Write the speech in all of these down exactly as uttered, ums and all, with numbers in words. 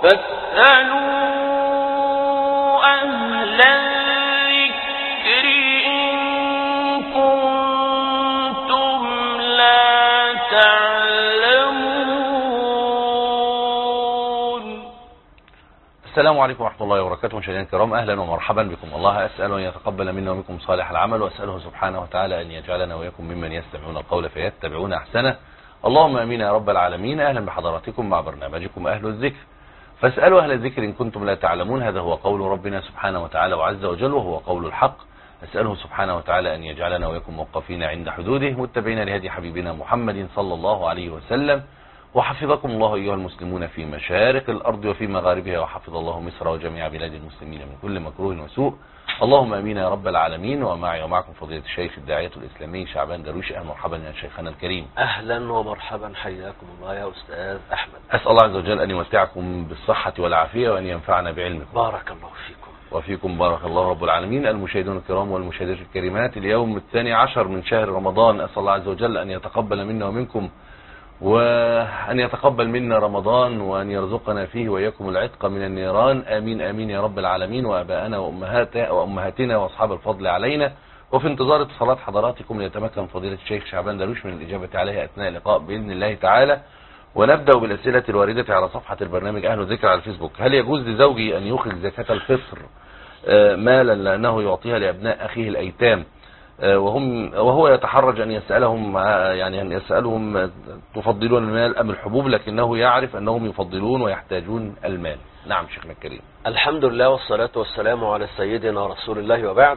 فاسألوا أهل الذكر إن كنتم لا تعلمون. السلام عليكم ورحمة الله وبركاته. مشاهدينا الكرام، أهلا ومرحبا بكم. الله أسأل أن يتقبل منا ومنكم صالح العمل، وأسأله سبحانه وتعالى أن يجعلنا وإياكم ممن يستمعون القول فيتبعون أحسنه. اللهم امين يا رب العالمين. اهلا بحضراتكم مع برنامجكم اهل الذكر. فاسألوا اهل الذكر ان كنتم لا تعلمون. هذا هو قول ربنا سبحانه وتعالى وعز وجل، وهو قول الحق. اسأله سبحانه وتعالى ان يجعلنا وإياكم موقفين عند حدوده، متبعين لهدي حبيبنا محمد صلى الله عليه وسلم. وحفظكم الله ايها المسلمون في مشارق الارض وفي مغاربها، وحفظ الله مصر وجميع بلاد المسلمين من كل مكروه وسوء. اللهم امين يا رب العالمين. ومعي ومعكم فضيلة الشيخ الداعية الاسلامي شعبان درويش. اهلا ومرحبا يا شيخنا الكريم. اهلا ومرحبا، حياكم الله يا استاذ احمد. اسال الله عز وجل ان يمتعكم بالصحة والعافية وان ينفعنا بعلمكم. بارك الله فيكم. وفيكم بارك الله رب العالمين. المشاهدون الكرام والمشاهدات الكريمات، اليوم الثاني عشر من شهر رمضان. اسال الله عز وجل ان يتقبل منا ومنكم، وأن يتقبل منا رمضان، وأن يرزقنا فيه وإياكم العتق من النيران. آمين آمين يا رب العالمين. وأباءنا وأمهاتنا وأصحاب الفضل علينا. وفي انتظار اتصالات حضراتكم ليتمكن فضيلة الشيخ شعبان درويش من الإجابة عليها أثناء اللقاء بإذن الله تعالى. ونبدأ بالأسئلة الواردة على صفحة البرنامج أهل الذكر على الفيسبوك. هل يجوز لزوجي أن يخرج زكاة الفطر مالا لأنه يعطيها لأبناء أخيه الأيتام، وهم وهو يتحرج أن يسألهم يعني أن يسألهم تفضلون المال أم الحبوب، لكنه يعرف أنهم يفضلون ويحتاجون المال؟ نعم شيخنا الكريم. الحمد لله والصلاة والسلام على سيدنا رسول الله، وبعد.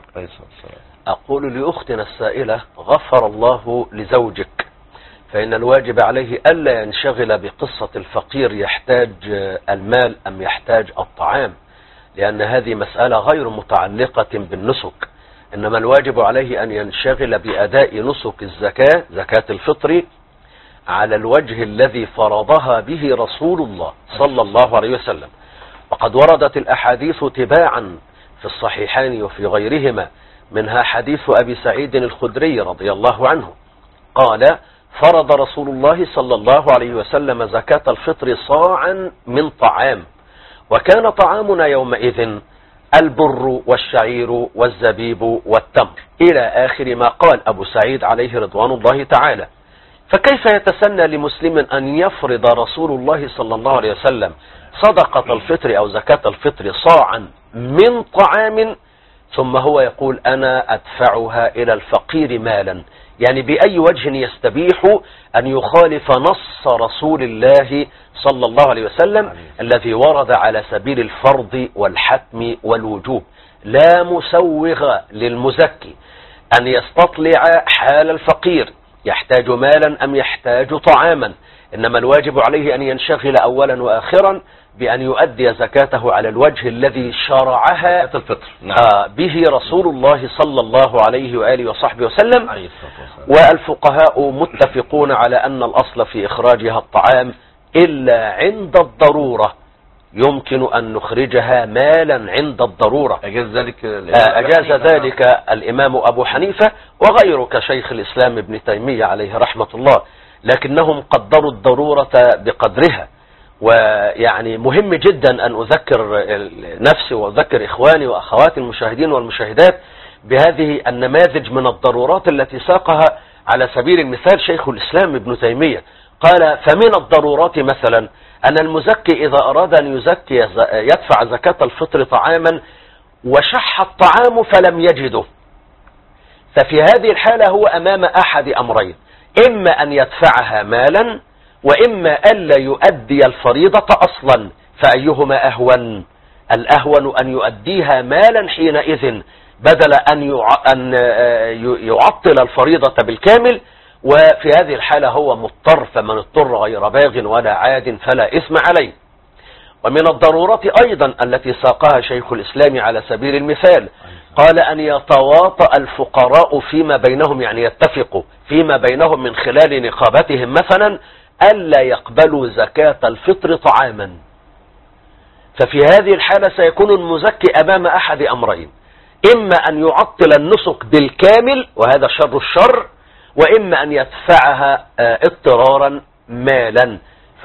أقول لأختنا السائلة: غفر الله لزوجك، فإن الواجب عليه ألا ينشغل بقصة الفقير يحتاج المال أم يحتاج الطعام، لأن هذه مسألة غير متعلقة بالنسك. إنما الواجب عليه أن ينشغل بأداء نسك الزكاة، زكاة الفطر، على الوجه الذي فرضها به رسول الله صلى الله عليه وسلم. وقد وردت الأحاديث تباعا في الصحيحين وفي غيرهما، منها حديث أبي سعيد الخدري رضي الله عنه قال: فرض رسول الله صلى الله عليه وسلم زكاة الفطر صاعا من طعام، وكان طعامنا يومئذ البر والشعير والزبيب والتمر، إلى آخر ما قال أبو سعيد عليه رضوان الله تعالى. فكيف يتسنى لمسلم أن يفرض رسول الله صلى الله عليه وسلم صدقة الفطر أو زكاة الفطر صاعا من طعام، ثم هو يقول أنا أدفعها إلى الفقير مالا؟ يعني بأي وجه يستبيح أن يخالف نص رسول الله صلى الله عليه وسلم الذي ورد على سبيل الفرض والحتم والوجوب؟ لا مسوغ للمزكي أن يستطلع حال الفقير يحتاج مالا أم يحتاج طعاما، إنما الواجب عليه أن ينشغل أولا وآخرا بأن يؤدي زكاته على الوجه الذي شرعها الفطر نعم. به رسول الله صلى الله عليه وآله وصحبه وسلم. والفقهاء متفقون على أن الأصل في إخراجها الطعام إلا عند الضرورة، يمكن أن نخرجها مالا عند الضرورة. أجاز ذلك أجاز ذلك الإمام أبو حنيفة وغيره كشيخ الإسلام ابن تيمية عليه رحمة الله، لكنهم قدروا الضرورة بقدرها. ويعني مهم جدا أن أذكر نفسي وأذكر إخواني وأخواتي المشاهدين والمشاهدات بهذه النماذج من الضرورات التي ساقها على سبيل المثال شيخ الإسلام ابن تيمية. قال: فمن الضرورات مثلا أن المزكي إذا أراد أن يزكي يدفع زكاة الفطر طعاما وشح الطعام فلم يجده، ففي هذه الحالة هو أمام أحد أمرين: إما أن يدفعها مالا، وإما ألا يؤدي الفريضة أصلا. فأيهما أهون؟ الأهون أن يؤديها مالا حينئذ بدل أن يعطل الفريضة بالكامل، وفي هذه الحالة هو مضطر، فمن اضطر غير باغ ولا عاد فلا إثم عليه. ومن الضرورات أيضا التي ساقها شيخ الإسلام على سبيل المثال قال: أن يتواطأ الفقراء فيما بينهم، يعني يتفقوا فيما بينهم من خلال نقابتهم مثلا ألا يقبلوا زكاة الفطر طعاما. ففي هذه الحالة سيكون المزكي أمام أحد أمرين: إما أن يعطل النسك بالكامل وهذا شر الشر، وإما أن يدفعها اضطرارا مالا.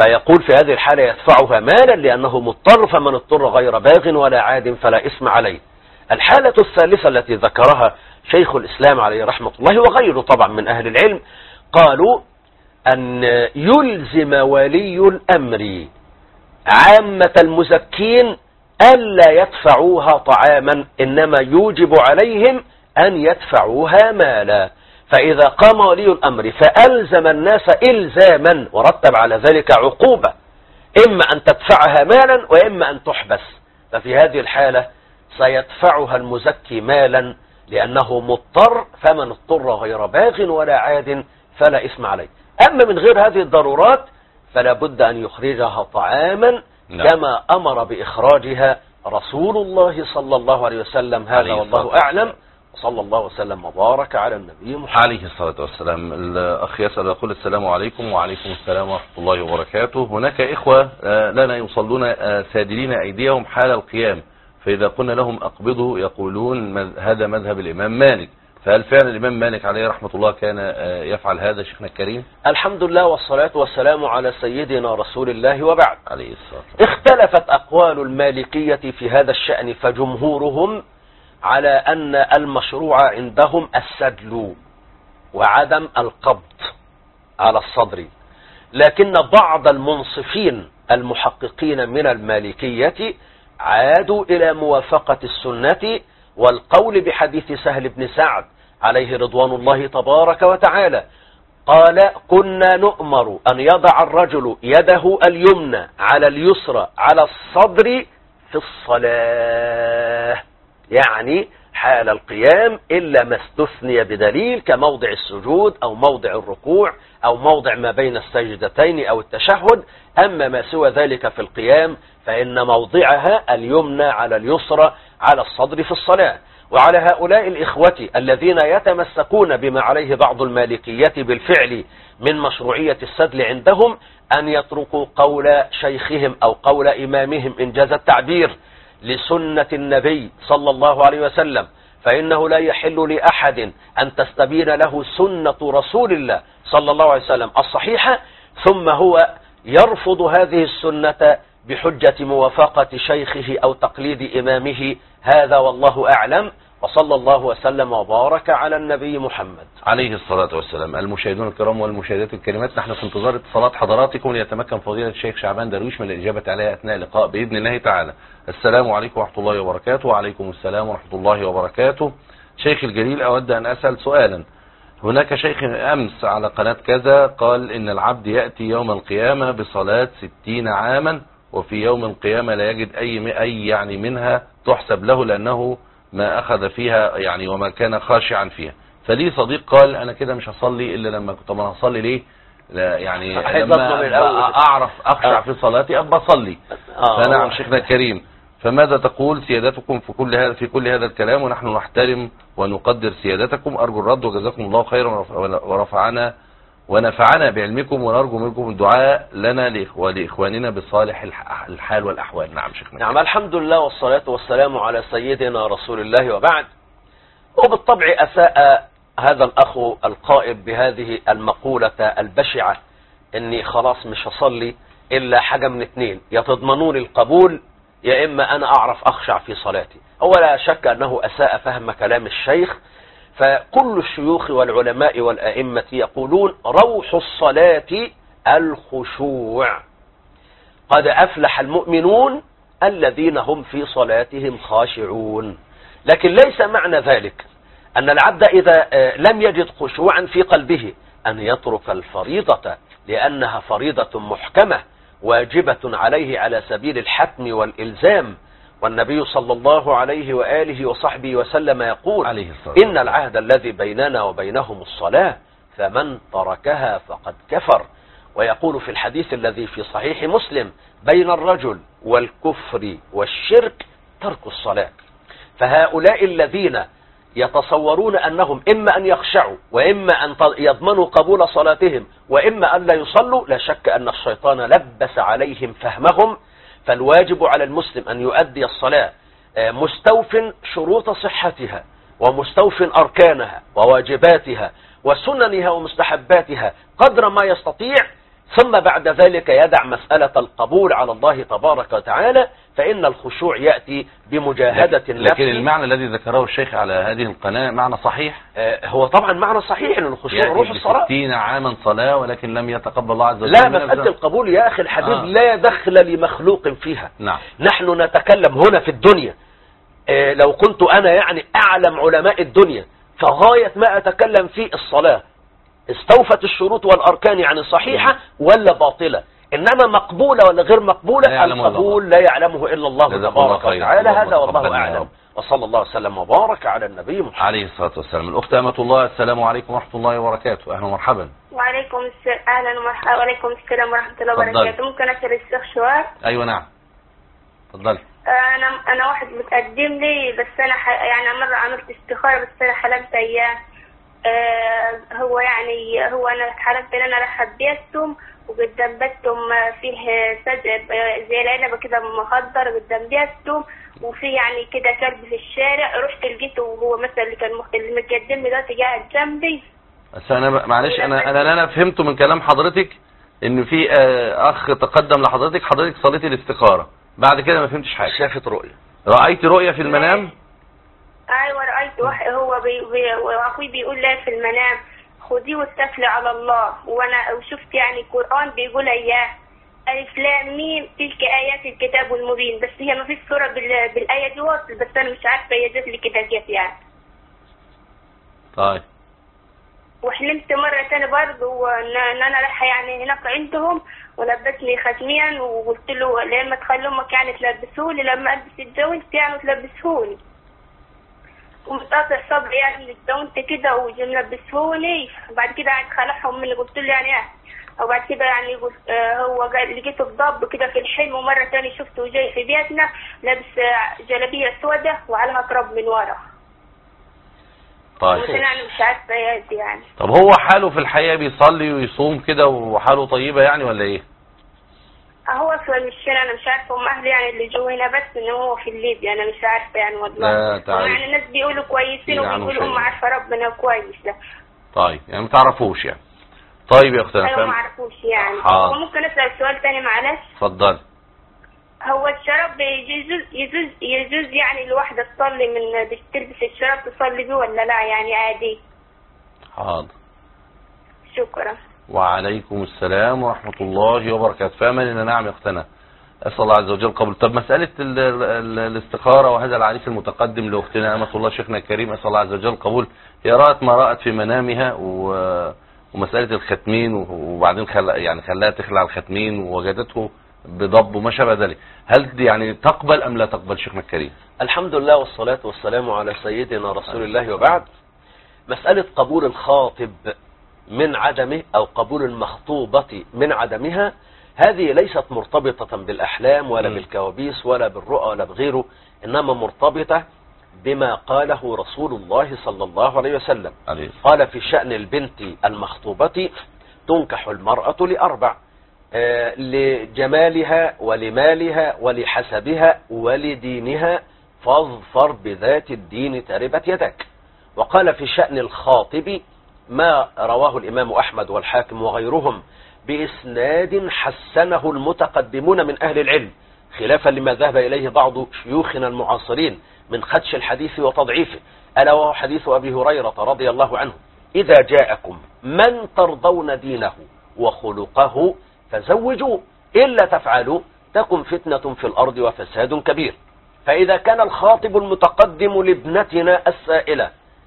فيقول في هذه الحالة يدفعها مالا لأنه مضطر، فمن اضطر غير باغ ولا عاد فلا إثم عليه. الحالة الثالثة التي ذكرها شيخ الإسلام عليه رحمة الله وغيره طبعا من أهل العلم، قالوا أن يلزم ولي الأمر عامة المزكين ألا يدفعوها طعاما، إنما يوجب عليهم أن يدفعوها مالا. فإذا قام ولي الأمر فألزم الناس إلزاما ورتب على ذلك عقوبة، إما أن تدفعها مالا وإما أن تحبس، ففي هذه الحالة سيدفعها المزكي مالا لأنه مضطر، فمن اضطر غير باغ ولا عاد فلا إثم عليه. أما من غير هذه الضرورات فلا بد أن يخرجها طعاما لا. كما أمر بإخراجها رسول الله صلى الله عليه وسلم. هذا والله أعلم، صلى الله وسلم وبارك على النبي محمد عليه الصلاة والسلام. الأخ يسأل يقول السلام عليكم. وعليكم السلام ورحمة الله وبركاته. هناك إخوة لنا يصلون سادلين أيديهم حال القيام، فإذا قلنا لهم أقبضوا يقولون هذا مذهب الإمام مالك، فهل فعلا الإمام مالك عليه رحمة الله كان يفعل هذا شيخنا الكريم؟ الحمد لله والصلاة والسلام على سيدنا رسول الله وبعد. عليه الصلاة والسلام. اختلفت أقوال المالكية في هذا الشأن، فجمهورهم على أن المشروع عندهم السدل وعدم القبض على الصدر، لكن بعض المنصفين المحققين من المالكية عادوا إلى موافقة السنة والقول بحديث سهل بن سعد عليه رضوان الله تبارك وتعالى، قال كنا نؤمر أن يضع الرجل يده اليمنى على اليسرى على الصدر في الصلاة، يعني حال القيام إلا ما استثني بدليل كموضع السجود أو موضع الركوع أو موضع ما بين السجدتين أو التشهد. أما ما سوى ذلك في القيام فإن موضعها اليمنى على اليسرى على الصدر في الصلاة. وعلى هؤلاء الإخوة الذين يتمسكون بما عليه بعض المالكية بالفعل من مشروعية السدل عندهم أن يتركوا قول شيخهم أو قول إمامهم إن جاز التعبير لسنة النبي صلى الله عليه وسلم، فإنه لا يحل لأحد أن تستبين له سنة رسول الله صلى الله عليه وسلم الصحيحة ثم هو يرفض هذه السنة بحجة موافقة شيخه أو تقليد إمامه. هذا والله أعلم، وصلى الله وسلم وبارك على النبي محمد عليه الصلاة والسلام. المشاهدون الكرام والمشاهدات الكريمات، نحن في انتظار اتصالات حضراتكم ليتمكن فضيلة الشيخ شعبان درويش من الإجابة عليها أثناء اللقاء بإذن الله تعالى. السلام عليكم ورحمة الله وبركاته. وعليكم السلام ورحمة الله وبركاته. شيخ الجليل، أود أن أسأل سؤالا. هناك شيخ أمس على قناة كذا قال إن العبد يأتي يوم القيامة بصلاة ستين عاما، وفي يوم القيامة لا يجد أي أي يعني منها تحسب له لأنه ما أخذ فيها يعني وما كان خاشعا فيها. فلي صديق قال أنا كده مش هصلي إلا لما كنت ما هصلي ليه؟ لا يعني لما أعرف أخشع في صلاتي أبقى أصلي. فنعم شيخنا الكريم، فماذا تقول سيادتكم في كل هذا في كل هذا الكلام؟ ونحن نحترم ونقدر سيادتكم. أرجو الرد وجزاكم الله خيرا ورفعنا ونفعنا بعلمكم، ونرجو منكم الدعاء لنا ولإخواننا بصالح الحال والأحوال. نعم شيخنا. نعم الحمد لله والصلاة والسلام على سيدنا رسول الله وبعد. وبالطبع أساء هذا الأخ القائل بهذه المقولة البشعة إني خلاص مش هصلي إلا حاجة من اتنين، يا تضمنون القبول يا إما أنا أعرف أخشع في صلاتي. ولا شك أنه أساء فهم كلام الشيخ، فكل الشيوخ والعلماء والأئمة يقولون روح الصلاة الخشوع، قد أفلح المؤمنون الذين هم في صلاتهم خاشعون. لكن ليس معنى ذلك أن العبد إذا لم يجد خشوعا في قلبه أن يترك الفريضة، لأنها فريضة محكمة واجبة عليه على سبيل الحتم والإلزام. والنبي صلى الله عليه وآله وصحبه وسلم يقول عليه إن العهد الذي بيننا وبينهم الصلاة فمن تركها فقد كفر. ويقول في الحديث الذي في صحيح مسلم بين الرجل والكفر والشرك ترك الصلاة. فهؤلاء الذين يتصورون أنهم إما أن يخشعوا وإما أن يضمنوا قبول صلاتهم وإما أن لا يصلوا، لا شك أن الشيطان لبس عليهم فهمهم. فالواجب على المسلم أن يؤدي الصلاة مستوف شروط صحتها ومستوف أركانها وواجباتها وسننها ومستحباتها قدر ما يستطيع، ثم بعد ذلك يدع مسألة القبول على الله تبارك وتعالى، فإن الخشوع يأتي بمجاهدة النفس. لكن المعنى الذي ذكره الشيخ على هذه القناة معنى صحيح؟ آه هو طبعا معنى صحيح ان الخشوع روح الصلاة. ستين عاما صلاة ولكن لم يتقبل الله عز وجل. لا، مسألة القبول يا أخي الحبيب آه. لا دخل لمخلوق فيها. نعم. نحن نتكلم هنا في الدنيا. آه لو كنت أنا يعني أعلم علماء الدنيا فغاية ما أتكلم في الصلاة استوفت الشروط والأركان، يعني صحيحة ولا باطلة، إنما مقبولة ولا غير مقبولة القبول لا يعلمه إلا الله تبارك وتعالى. هذا والله أعلم، وصلى الله وسلم وبارك على النبي محمد عليه الصلاة والسلام. الأخت أمة الله، السلام عليكم ورحمة الله وبركاته. أهلا ومرحبا. وعليكم السلام. أهلا ومرحبا. وعليكم السلام ورحمة الله وبركاته. ممكن أسأل الشيخ سؤال؟ أيوة نعم تفضلي. أنا أنا واحد متقدم لي، بس أنا ح... يعني مرة عملت استخارة بس أنا حلمت أيام. آه هو يعني هو أنا حلمت إن أنا راح بيتهم وقدام بيتهم فيه سد زي العنبة كده مخضر قدام بيتهم، وفي يعني كده كلب في الشارع. رحت لقيته وهو مثلا اللي كان اللي متقدم لي ده قاعد جنبي. بس أنا معلش أنا أنا أنا فهمته من كلام حضرتك إن في آه أخ تقدم لحضرتك، حضرتك صليتي الاستخارة، بعد كده ما فهمتش حاجة. شافت رؤية. رأيت رؤية في المنام؟ ايوه رأيت واحد هو بي بي واخوي بيقول لي في المنام خديه واستفلي على الله، وانا وشفت يعني قرآن بيقول اياه الف لام ميم تلك ايات الكتاب المبين، بس هي ما فيش صورة بالايه دي واصل، بس انا مش عارفه هي جت لي كده كيف يعني. طيب. وحلمت مرة تاني برضه ان انا رايحة يعني هناك عندهم ولبسني ختميا، وقلت له لما تخلي امك يعني تلبسهولي لما البس اتجوزت يعني وتلبسهولي، ومتقاطع صبري يعني اتجوزت كده وجم لبسهولي. بعد كده قعد خلعهم مني، قلت له يعني ايه، وبعد كده يعني قلت آه هو قال لقيته بضب كده في الحلم، ومرة تاني شفته جاي في بيتنا لابس جلابية سودة وعليها تراب من ورا. طيب. يعني مش عارفه يعني. طب هو حاله في الحقيقة بيصلي ويصوم كده وحاله طيبة يعني ولا ايه؟ هو في المشكلة انا مش عارفه هم اهلي يعني اللي جو هنا، بس ان هو في الليبيا انا مش عارفه يعني والله. لا تعالي. يعني الناس بيقولوا كويسين وبيقولوا هم عارفه ربنا كويس. لا طيب يعني ما تعرفوش يعني. طيب يا اختنا. ايوه ما اعرفوش يعني. وممكن اسال سؤال تاني معلش؟ اتفضل. هو الشراب يجوز يجوز يجوز يعني الواحدة تصلي من بتلبس الشراب تصلي بيه ولا لا يعني عادي؟ حاضر. شكرا. وعليكم السلام ورحمة الله وبركاته. فأمننا. نعم يا اختنا، أسأل الله عز وجل قبول. طب مسألة ال ال الاستخارة وهذا العريس المتقدم لأختنا أمة الله شيخنا الكريم أسأل الله عز وجل قبول، هي رأت ما رأت في منامها و ومسألة الختمين وبعدين خل... يعني خلاها تخلع الختمين ووجدته بضب وما شابه ذلك، هل دي يعني تقبل أم لا تقبل شيخنا الكريم؟ الحمد لله والصلاة والسلام على سيدنا رسول الله وبعد. مسألة قبول الخاطب من عدمه أو قبول المخطوبة من عدمها هذه ليست مرتبطة بالأحلام ولا م. بالكوابيس ولا بالرؤى ولا بغيره، إنما مرتبطة بما قاله رسول الله صلى الله عليه وسلم. عليه. قال في شأن البنت المخطوبة تنكح المرأة لأربع: آه لجمالها ولمالها ولحسبها ولدينها فاظفر بذات الدين تربت يدك. وقال في شأن الخاطب ما رواه الإمام أحمد والحاكم وغيرهم بإسناد حسنه المتقدمون من أهل العلم، خلافا لما ذهب إليه بعض شيوخنا المعاصرين من خدش الحديث وتضعيفه، ألا وهو حديث أبي هريرة رضي الله عنه: إذا جاءكم من ترضون دينه وخلقه فزوجوا، إلا تفعلوا تكن فتنة في الأرض وفساد كبير. فإذا كان الخاطب المتقدم لابنتنا السائلة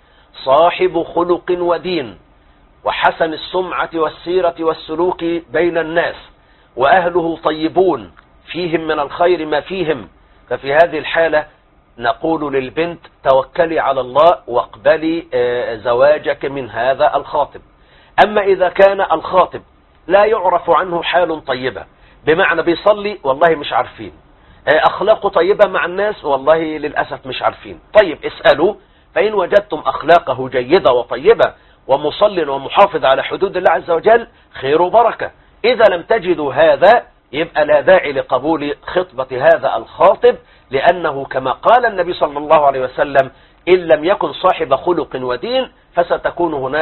صاحب خلق ودين وحسن السمعة والسيرة والسلوك بين الناس وأهله طيبون فيهم من الخير ما فيهم، ففي هذه الحالة نقول للبنت توكلي على الله واقبلي زواجك من هذا الخاطب. أما إذا كان الخاطب لا يعرف عنه حال طيبة، بمعنى بيصلي والله مش عارفين، أخلاقه طيبة مع الناس والله للأسف مش عارفين، طيب اسألوا، فإن وجدتم أخلاقه جيدة وطيبة ومصل ومحافظ على حدود الله عز وجل خير وبركة. إذا لم تجدوا هذا يبقى لا داعي لقبول خطبة هذا الخاطب، لأنه كما قال النبي صلى الله عليه وسلم: إن لم يكن صاحب خلق ودين فستكون هناك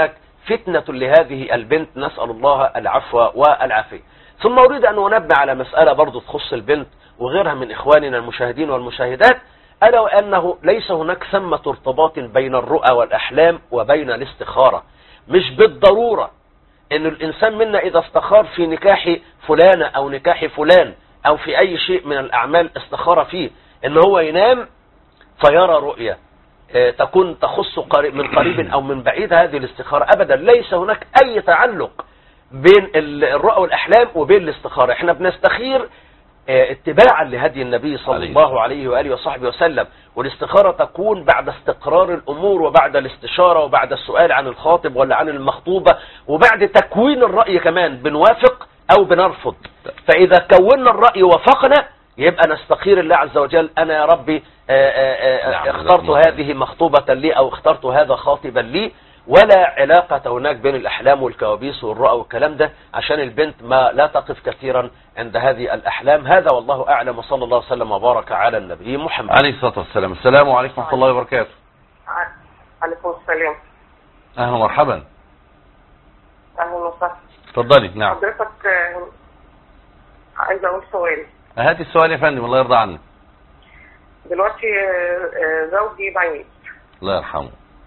فتنة لهذه البنت، نسأل الله العفو والعافية. ثم أريد أن أنبه على مسألة برضو تخص البنت وغيرها من إخواننا المشاهدين والمشاهدات، ألا وأنه ليس هناك ثمة ارتباط بين الرؤى والأحلام وبين الاستخارة. مش بالضرورة أن الإنسان منا إذا استخار في نكاح فلانة أو نكاح فلان أو في أي شيء من الأعمال استخار فيه أن هو ينام فيرى رؤية تكون تخص قريب من قريب أو من بعيد. هذه الاستخارة أبدا ليس هناك أي تعلق بين الرؤى والأحلام وبين الاستخارة. احنا بنستخير اتباعا لهدي النبي صلى الله عليه وآله وصحبه وسلم، والاستخارة تكون بعد استقرار الأمور وبعد الاستشارة وبعد السؤال عن الخاطب ولا عن المخطوبة وبعد تكوين الرأي كمان، بنوافق أو بنرفض. فإذا كونا الرأي وفقنا يبقى نستخير الله عز وجل، أنا يا ربي اخترت هذه مخطوبة لي أو اخترت هذا خاطبا لي، ولا علاقة هناك بين الأحلام والكوابيس والرؤى والكلام ده، عشان البنت ما لا تقف كثيرا عند هذه الأحلام. هذا والله أعلم، وصلى الله وسلم وبارك على النبي محمد عليه الصلاة والسلام. السلام عليكم ورحمة الله وبركاته. عليكم السلام. أهلا ومرحبا. أهلا وسهلا. اتفضلي. نعم حضرتك عايزة أقول سؤال. هاتي السؤال يا فندم، الله يرضى عنك. دلوقتي زوجي ميت الله يرحمه.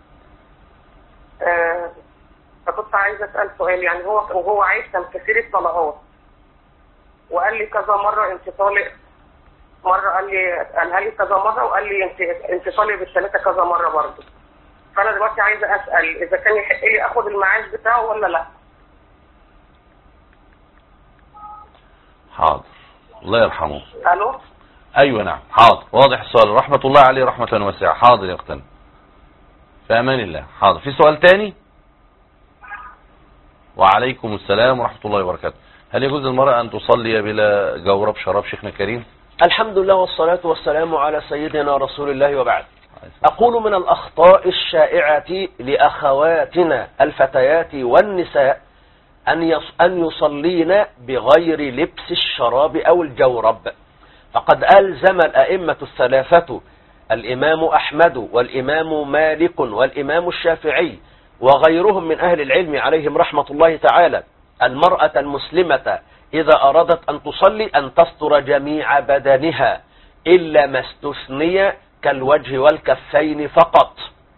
آه فكنت عايزة أسأل سؤال، يعني هو وهو عايش كان كثير الطلقات، وقال لي كذا مرة انت طالق، مرة قال لي قالها لي كذا مرة وقال لي انت انت طالق بالثلاثة كذا مرة برضه. فأنا دلوقتي عايزة أسأل إذا كان يحق لي آخد المعاش بتاعه ولا لا. حاضر، الله يرحمه. ألو. أيوة نعم حاضر، واضح السؤال. رحمة الله عليه رحمة واسعة. حاضر يا أختنا، في أمان الله. حاضر. في سؤال تاني؟ وعليكم السلام ورحمة الله وبركاته. هل يجوز للمرأة أن تصلي بلا جورب شراب شيخنا الكريم؟ الحمد لله والصلاة والسلام على سيدنا رسول الله وبعد. أقول من الأخطاء الشائعة لأخواتنا الفتيات والنساء أن أن يصلين بغير لبس الشراب أو الجورب، فقد ألزم الأئمة الثلاثة الإمام أحمد والإمام مالك والإمام الشافعي وغيرهم من أهل العلم عليهم رحمة الله تعالى المرأة المسلمة إذا أرادت أن تصلي أن تستر جميع بدنها إلا ما استثني كالوجه والكفين فقط.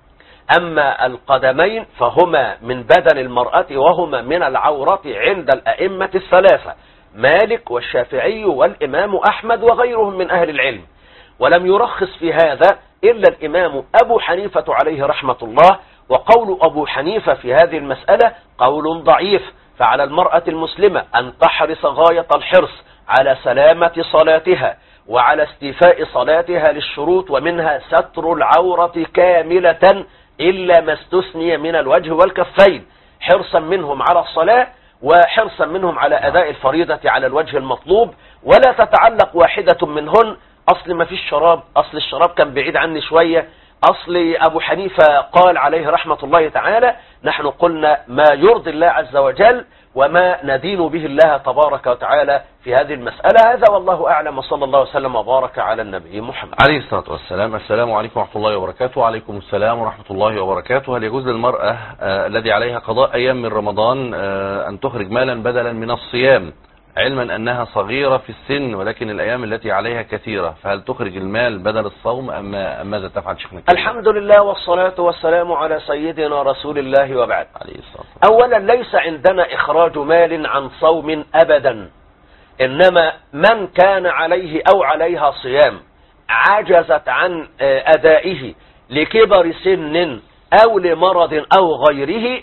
أما القدمين فهما من بدن المرأة وهما من العورة عند الأئمة الثلاثة مالك والشافعي والإمام أحمد وغيرهم من أهل العلم. ولم يرخص في هذا إلا الإمام أبو حنيفة عليه رحمة الله، وقول أبو حنيفة في هذه المسألة قول ضعيف. فعلى المرأة المسلمة أن تحرص غاية الحرص على سلامة صلاتها وعلى استيفاء صلاتها للشروط، ومنها ستر العورة كاملة إلا ما استثني من الوجه والكفين، حرصا منهم على الصلاة وحرصا منهم على أداء الفريضة على الوجه المطلوب. ولا تتعلق واحدة منهن أصل ما فيش شراب، أصل الشراب كان بعيد عني شوية، أصل أبو حنيفة قال عليه رحمة الله تعالى. نحن قلنا ما يرضي الله عز وجل وما ندين به الله تبارك وتعالى في هذه المسألة. هذا والله أعلم، وصلى الله وسلم وبارك على النبي محمد عليه الصلاة والسلام. السلام عليكم ورحمة الله وبركاته. وعليكم السلام ورحمة الله وبركاته. هل يجوز للمرأة آه الذي عليها قضاء أيام من رمضان آه أن تخرج مالا بدلا من الصيام، علما أنها صغيرة في السن ولكن الأيام التي عليها كثيرة، فهل تخرج المال بدل الصوم أم ماذا تفعل شيخنا؟ الحمد لله والصلاة والسلام على سيدنا رسول الله وبعد. عليه الصلاة والسلام. أولا ليس عندنا إخراج مال عن صوم أبدا، إنما من كان عليه أو عليها صيام عجزت عن أدائه لكبر سن أو لمرض أو غيره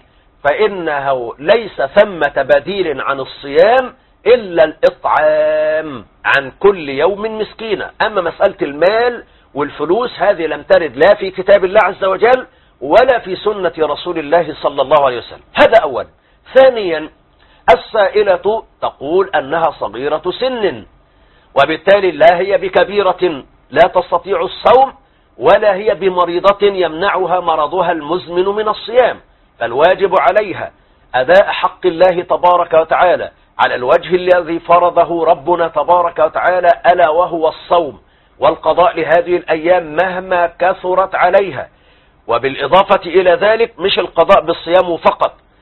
فإنه ليس ثمة بديل عن الصيام إلا الإطعام عن كل يوم مسكينة. أما مسألة المال والفلوس هذه لم ترد لا في كتاب الله عز وجل ولا في سنة رسول الله صلى الله عليه وسلم. هذا أول. ثانيا السائلة تقول أنها صغيرة سن، وبالتالي لا هي بكبيرة لا تستطيع الصوم ولا هي بمريضة يمنعها مرضها المزمن من الصيام، فالواجب عليها أداء حق الله تبارك وتعالى على الوجه الذي فرضه ربنا تبارك وتعالى، ألا وهو الصوم والقضاء لهذه الأيام مهما كثرت عليها. وبالإضافة إلى ذلك مش القضاء بالصيام فقط،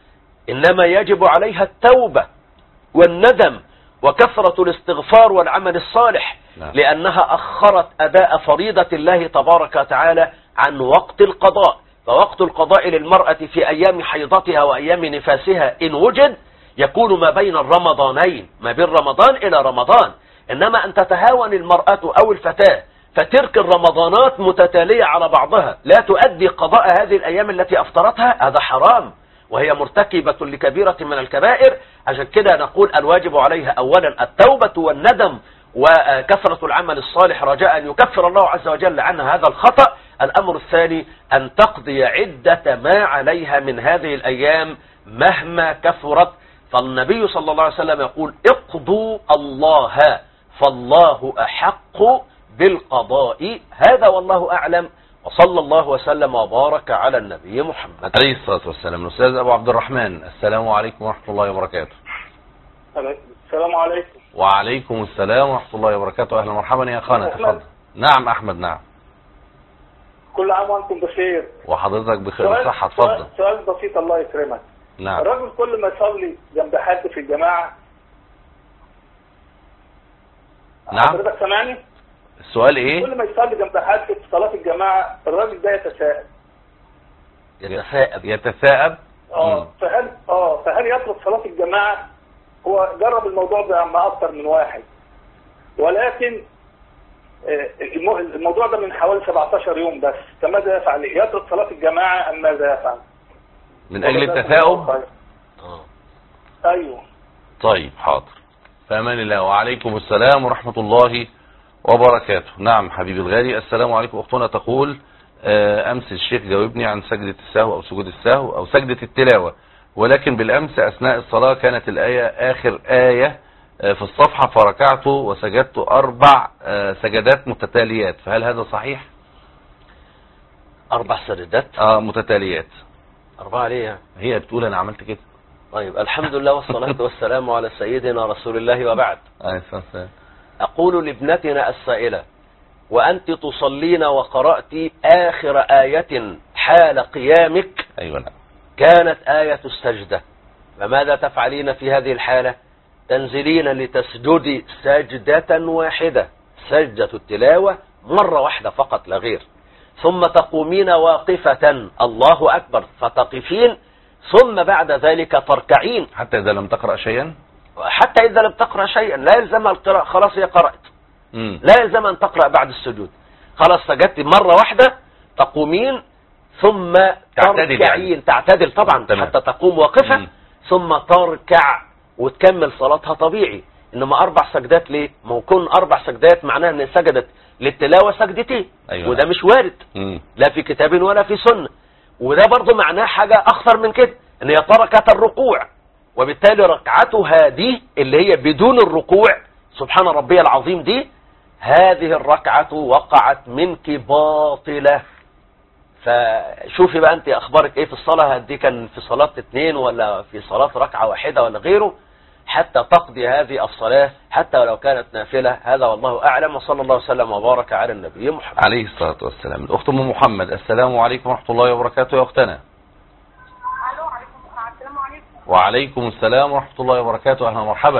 إنما يجب عليها التوبة والندم وكثرة الاستغفار والعمل الصالح، نعم. لأنها أخرت أداء فريضة الله تبارك وتعالى عن وقت القضاء. فوقت القضاء للمرأة في أيام حيضتها وأيام نفاسها إن وجد يكون ما بين الرمضانين، ما بين رمضان إلى رمضان. إنما أن تتهاون المرأة أو الفتاة فترك الرمضانات متتالية على بعضها لا تؤدي قضاء هذه الأيام التي أفطرتها، هذا حرام وهي مرتكبة لكبيرة من الكبائر. عشان كده نقول الواجب عليها أولا التوبة والندم وكثرة العمل الصالح رجاء أن يكفر الله عز وجل عنها هذا الخطأ. الأمر الثاني أن تقضي عدة ما عليها من هذه الأيام مهما كثرت. فالنبي صلى الله عليه وسلم يقول اقضوا الله فالله أحق بالقضاء. هذا والله أعلم، وصلى الله وسلم وبارك على النبي محمد عليه الصلاة والسلام. الأستاذ أبو عبد الرحمن، السلام عليكم ورحمة الله وبركاته. السلام عليكم. وعليكم السلام ورحمة الله وبركاته. أهلا مرحبا يا أخانا، تفضل. نعم أحمد. نعم. كل عام وأنتم بخير. وحضرتك بخير وصحة. اتفضل. سؤال بسيط الله يكرمك. نعم. الراجل كل ما يصلي جنب حد في الجماعة. نعم. حضرتك سامعني؟ السؤال ايه؟ كل ما يصلي جنب حد في صلاة الجماعة الراجل ده يتساءل. يتثاءب. يتثاءب. اه فهل اه فهل يترك صلاة الجماعة؟ هو جرب الموضوع ده مع أكثر من واحد، ولكن الموضوع ده من حوالي سبعتاشر يوم بس. فماذا يفعل؟ يترك صلاة الجماعة أم ماذا يفعل؟ من أجل التثاؤب؟ اه أيوه. طيب حاضر. فأمان الله. وعليكم السلام ورحمة الله وبركاته. نعم حبيبي الغالي. السلام عليكم. أختنا تقول أمس الشيخ جاوبني عن سجدة السهو أو سجود السهو أو سجدة التلاوة، ولكن بالأمس أثناء الصلاة كانت الآية آخر آية في الصفحة فركعت وسجدت أربع سجدات متتاليات، فهل هذا صحيح؟ أربع سجدات؟ آه متتاليات. أربعة ليه؟ هي بتقول أنا عملت كده. طيب الحمد لله والصلاة والسلام على سيدنا رسول الله وبعد. أقول لابنتنا السائلة: وأنت تصلين وقرأت آخر آية حال قيامك أيوة نعم. كانت آية السجدة، فماذا تفعلين في هذه الحالة؟ تنزلين لتسجدي سجدة واحدة، سجدة التلاوة مرة واحدة فقط لا غير، ثم تقومين واقفة الله أكبر فتقفين، ثم بعد ذلك تركعين. حتى إذا لم تقرأ شيئا؟ حتى إذا لم تقرأ شيئا لا يلزم القراءة، خلاص هي قرأت. مم. لا يلزم أن تقرأ بعد السجود، خلاص سجدت مرة واحدة، تقومين ثم تعتدل تركعين يعني. تعتدل طبعا تمام. حتى تقوم واقفة مم. ثم تركع وتكمل صلاتها طبيعي. إنما أربع سجدات ليه؟ ما يكون أربع سجدات معناها أن سجدت للتلاوة سجدتين. أيوة. وده مش وارد مم. لا في كتاب ولا في سنة. وده برضو معناه حاجة أخطر من كده، أن هي تركت الركوع، وبالتالي ركعتها دي اللي هي بدون الركوع سبحان ربي العظيم دي، هذه الركعة وقعت منك باطلة. فشوفي بقى أنت أخبارك إيه في الصلاة، دي كان في صلاة اثنين ولا في صلاة ركعة واحدة ولا غيره، حتى تقضي هذه الصلاة حتى ولو كانت نافلة. هذا والله أعلم، وصلى الله وسلم وبارك على النبي محمد عليه الصلاة والسلام. الأخت أم محمد، السلام عليكم ورحمة الله وبركاته يا أختنا. الو عليكم السلام عليكم. وعليكم السلام ورحمة الله وبركاته. أهلا مرحبا.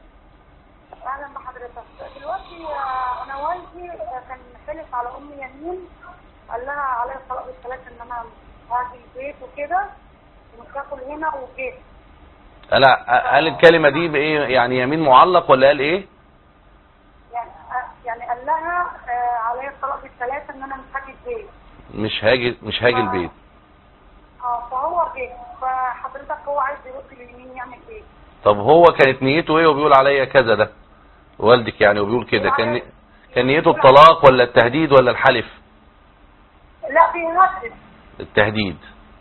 أهلا بحضرتك. دلوقتي أنا والدي كان حلف على أمي يمين، قال لها عليا الطلاق بالثلاث إن أنا هاجي البيت وكده ومش هاكل هنا وجيت. لا قال الكلمة دي بإيه يعني، يمين معلق ولا قال إيه؟ يعني يعني قال لها عليا الطلاق بالثلاث إن أنا مش هاجي البيت. مش هاجي مش هاجي البيت. اه فهو جه، فحضرتك هو عايز يرد اليمين يعمل ايه؟ طب هو كانت نيته ايه وبيقول عليا كذا ده؟ والدك يعني وبيقول كده، كان كان نيته الطلاق ولا التهديد ولا الحلف؟ لا بيهدد. التهديد.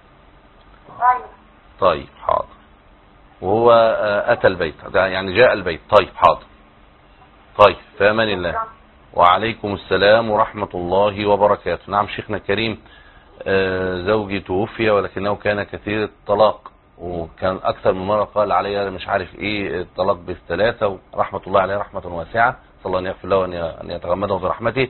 ايوه. طيب حاضر. وهو اتى البيت يعني جاء البيت. طيب حاضر. طيب في امان الله. وعليكم السلام ورحمة الله وبركاته. نعم شيخنا الكريم، زوجي توفي ولكنه كان كثير الطلاق، وكان اكثر من مرة قال علي انا مش عارف ايه الطلاق بالثلاثة، ورحمة الله عليه رحمة واسعة، صلى الله ان يغفر له وان يتغمده برحمته.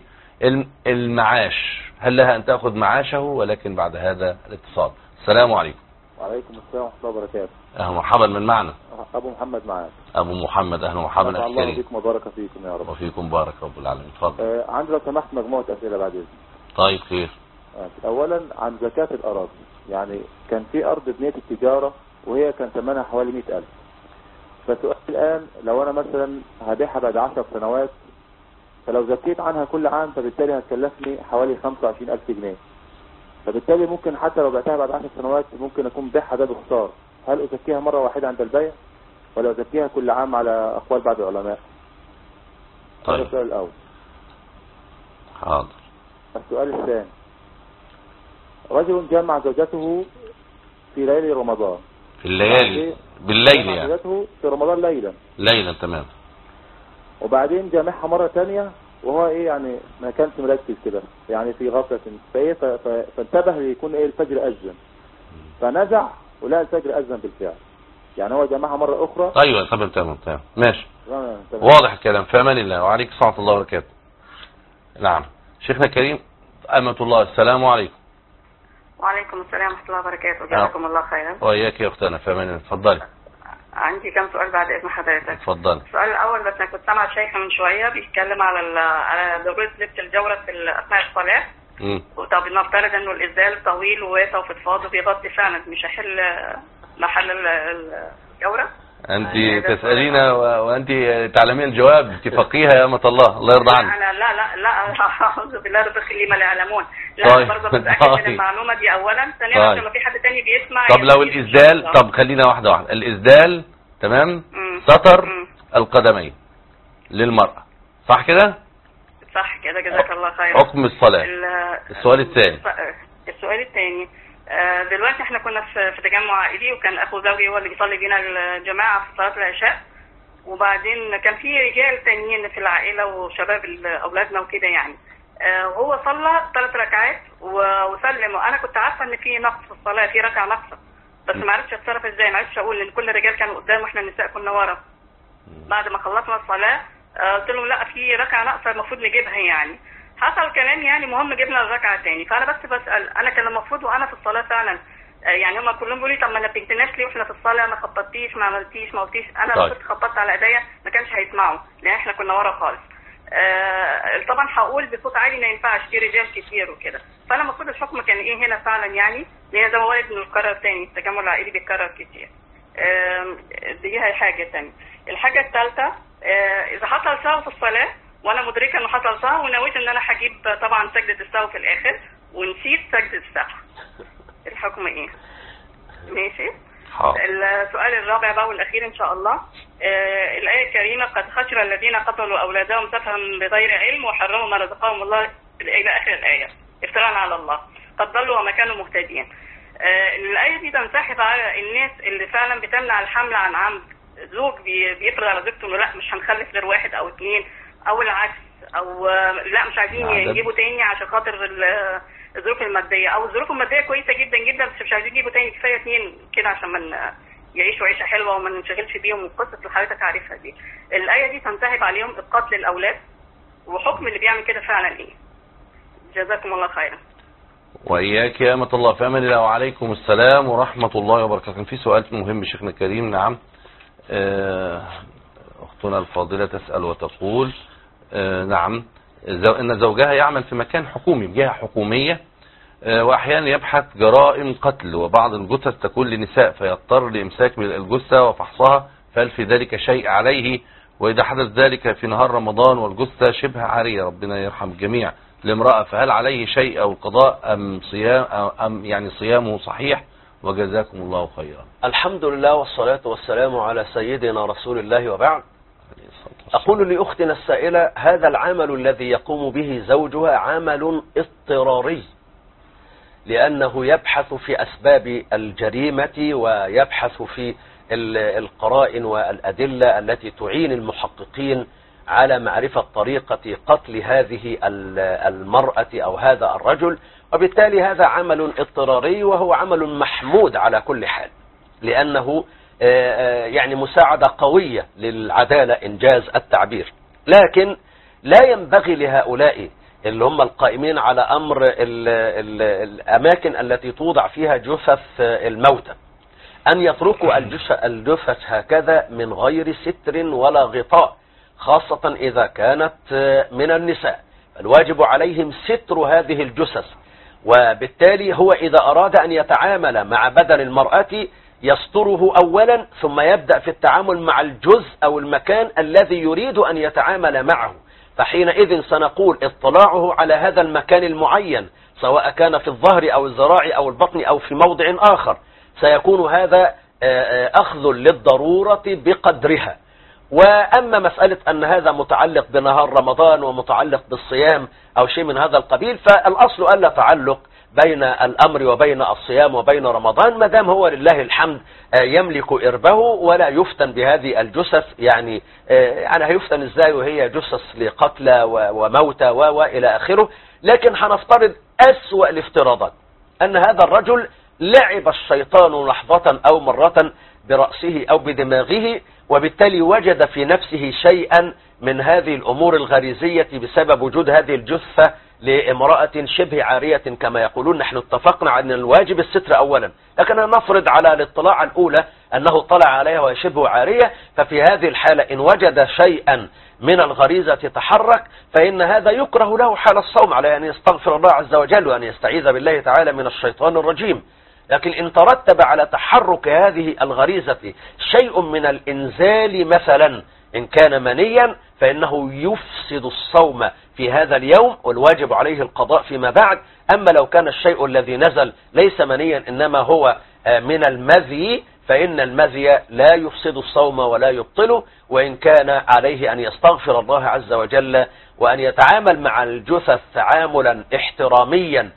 المعاش، هل لها ان تأخذ معاشه؟ ولكن بعد هذا الاتصال. السلام عليكم. وعليكم السلام ورحمة الله وبركاته. اهلا ومرحبا، من معنا؟ أبو محمد معاك. ابو محمد، اهلا ومرحبا. نفع الله بكم وبارك فيكم يا رب. وفيكم بارك رب العالمين. اتفضل. آه عندي لو سمحت مجموعة أسئلة بعد إذنك. طيب خير. آه أولا عن زكاة الأراضي، يعني كان في أرض بنية التجارة وهي كان ثمنها حوالي مئة ألف. فسؤال الآن لو أنا مثلا هبيعها بعد عشر سنوات، فلو زكيت عنها كل عام فبالتالي هتكلفني حوالي خمسة وعشرين ألف جنيه. فبالتالي ممكن حتى لو بعتها بعد عشر سنوات ممكن أكون بيعها ده بخسارة. هل أزكيها مرة واحدة عند البيع ولا أزكيها كل عام على أقوال بعض العلماء؟ طيب. هذا السؤال الأول. حاضر. السؤال الثاني، رجل جمع زوجته في ليل رمضان. في الليالي بالليل جمع يعني. زوجته في رمضان ليلا. ليلا تمام. وبعدين جامعها مرة تانية وهو ايه يعني ما كانش مركز كده، يعني في غفلة فايه ف- ف- فانتبه ليكون ايه الفجر أذن، فنزع ولقى الفجر أذن بالفعل. يعني هو جامعها مرة أخرى. ايوه تمام تمام تمام ماشي. تمام تمام. واضح الكلام. في امان الله وعليك السلام ورحمة الله وبركاته. نعم شيخنا الكريم أمة الله، السلام عليكم. وعليكم السلام ورحمة الله وبركاته. جزاكم الله خيرا. وإياك يا أختنا، في أمان الله. اتفضلي. عندي كم سؤال بعد إذن حضرتك. اتفضلي. السؤال الأول، بس أنا كنت سامع الشيخ من شوية بيتكلم على ال- على ضرورة لبس الجورة في أثناء الصلاة. امم طب نفترض إنه الإسدال طويل وواسع وفضفاض وبيغطي فعلا، مش هيحل محل ال- ال- الجورة؟ أنت تسألين و- وأنت تعلمين الجواب، أنت فقيهة يا أمة الله، الله يرضى عنك. أنا لا لا لا أعوذ بالله رب لي ما لا يعلمون. لا طيب. برضه بتأكد طيب. من المعلومة دي أولا، ثانيا طيب. عشان ما في حد تاني بيسمع. طب لو الإسدال، طب خلينا واحدة واحدة. الإسدال تمام مم. سطر مم. القدمين للمرأة، صح كده؟ صح كده، جزاك الله خير. حكم الصلاة. ال- السؤال الثاني. السؤال الثاني، آه، دلوقتي احنا كنا في في تجمع عائلي، وكان اخو زوجي هو اللي بيصلي بينا الجماعه في صلاه العشاء، وبعدين كان في رجال تانيين في العائله وشباب ال- اولادنا وكده يعني. آه، هو صلى ثلاث ركعات و- وسلم، وانا كنت عارفه ان في نقص في الصلاه، في ركعه ناقصه، بس ما عرفتش اتصرف ازاي، ما عرفتش اقول ان كل الرجال كانوا قدام واحنا النساء كنا ورا. بعد ما خلصنا الصلاه آه، قلت لهم لا في ركعه ناقصه المفروض نجيبها يعني. حصل كلام يعني، مهم جبنا الركعه تاني. فانا بس بسال، انا كان المفروض وانا في الصلاه فعلا آه، يعني هم كلهم بيقولوا لي طب ما نبهتناش ليه واحنا في الصلاه، ما خبطتيش ما عملتيش ما قلتيش. انا لو طيب. كنت خبطت على ايديا ما كانش هيسمعوا لان احنا كنا ورا خالص. آه، طبعا هقول بصوت عالي ما ينفعش، في رجال كتير وكده. فانا المفروض الحكم كان ايه هنا فعلا يعني، لان ده وارد انه يتكرر تاني، التجمع العائلي بيتكرر كتير. آه، دي هي حاجه تانية. الحاجه الثالثه، آه، اذا حصل سهو في الصلاه وانا مدركه انه حصل سهو ونويت ان انا هجيب طبعا سجده السهو في الاخر ونسيت سجده السهو، الحكم ايه؟ ماشي. حاضر. السؤال الرابع بقى والاخير ان شاء الله، آه الايه الكريمه قد خسر الذين قتلوا اولادهم سفها بغير علم وحرموا ما رزقهم الله الى اخر الايه افتراء على الله، قد ضلوا وما كانوا مهتدين. آه الايه دي تنسحب على الناس اللي فعلا بتمنع الحمل عن عمد، زوج بي- بيفرض على زوجته انه لا مش هنخلف غير واحد او اثنين، او العكس، او آه، لا مش عايزين عدد. يجيبوا تاني عشان خاطر ال- الظروف الماديه، او الظروف الماديه كويسه جدا جدا بس مش عايزين يجيبوا تاني، كفايه اثنين كده عشان من يعيشوا عيشه حلوه وما ننشغلش بيهم، والقصه اللي حضرتك عارفها دي. الايه دي تنسحب عليهم القتل الاولاد، وحكم اللي بيعمل كده فعلا ايه؟ جزاكم الله خيرا. وإياك يا أمة الله، في أمان الله. وعليكم السلام ورحمة الله وبركاته. كان في سؤال مهم شيخنا الكريم. نعم. آه، أختنا الفاضلة تسأل وتقول آه، نعم زو- إن زوجها يعمل في مكان حكومي بجهة حكومية، آه، وأحيانا يبحث جرائم قتل، وبعض الجثث تكون لنساء فيضطر لإمساك الجثة وفحصها، فهل في ذلك شيء عليه؟ وإذا حدث ذلك في نهار رمضان والجثة شبه عارية، ربنا يرحم الجميع، لامرأة، فهل عليه شيء أو القضاء أم صيام أم يعني صيامه صحيح؟ وجزاكم الله خيرا. الحمد لله والصلاة والسلام على سيدنا رسول الله وبعد. أقول لأختنا السائلة، هذا العمل الذي يقوم به زوجها عمل اضطراري، لأنه يبحث في أسباب الجريمة ويبحث في ال- القرائن والأدلة التي تعين المحققين على معرفة طريقة قتل هذه ال- المرأة أو هذا الرجل، وبالتالي هذا عمل اضطراري وهو عمل محمود على كل حال، لأنه آه، آه، يعني مساعدة قوية للعدالة إنجاز التعبير. لكن لا ينبغي لهؤلاء اللي هم القائمين على أمر ال ال الأماكن التي توضع فيها جثث الموتى أن يتركوا الجثث هكذا من غير ستر ولا غطاء، خاصة إذا كانت من النساء. الواجب عليهم ستر هذه الجثث، وبالتالي هو إذا أراد أن يتعامل مع بدن المرأة يستره أولا، ثم يبدأ في التعامل مع الجزء أو المكان الذي يريد أن يتعامل معه. فحينئذ سنقول اطلاعه على هذا المكان المعين، سواء كان في الظهر أو الذراع أو البطن أو في موضع آخر، سيكون هذا أخذ للضرورة بقدرها. وأما مسألة أن هذا متعلق بنهار رمضان ومتعلق بالصيام أو شيء من هذا القبيل، فالأصل ألا تعلق بين الأمر وبين الصيام وبين رمضان، ما دام هو لله الحمد يملك إربه ولا يفتن بهذه الجثث. يعني يعني هيفتن إزاي وهي جثث لقتلى وموتى وإلى آخره. لكن هنفترض أسوأ الافتراضات، أن هذا الرجل لعب الشيطان لحظة أو مرة برأسه أو بدماغه، وبالتالي وجد في نفسه شيئا من هذه الأمور الغريزية بسبب وجود هذه الجثة لامرأة شبه عارية كما يقولون. نحن اتفقنا على أن الواجب الستر أولا، لكن نفرض على الاطلاع الأولى أنه طلع عليها وهي شبه عارية، ففي هذه الحالة إن وجد شيئا من الغريزة تتحرك فإن هذا يكره له حال الصوم، على أن يستغفر الله عز وجل وأن يستعيذ بالله تعالى من الشيطان الرجيم. لكن إن ترتب على تحرك هذه الغريزة شيء من الإنزال مثلا إن كان منيا، فإنه يفسد الصوم في هذا اليوم والواجب عليه القضاء فيما بعد. أما لو كان الشيء الذي نزل ليس منيا إنما هو من المذي، فإن المذي لا يفسد الصوم ولا يبطله، وإن كان عليه أن يستغفر الله عز وجل وأن يتعامل مع الجثث تعاملا احتراميا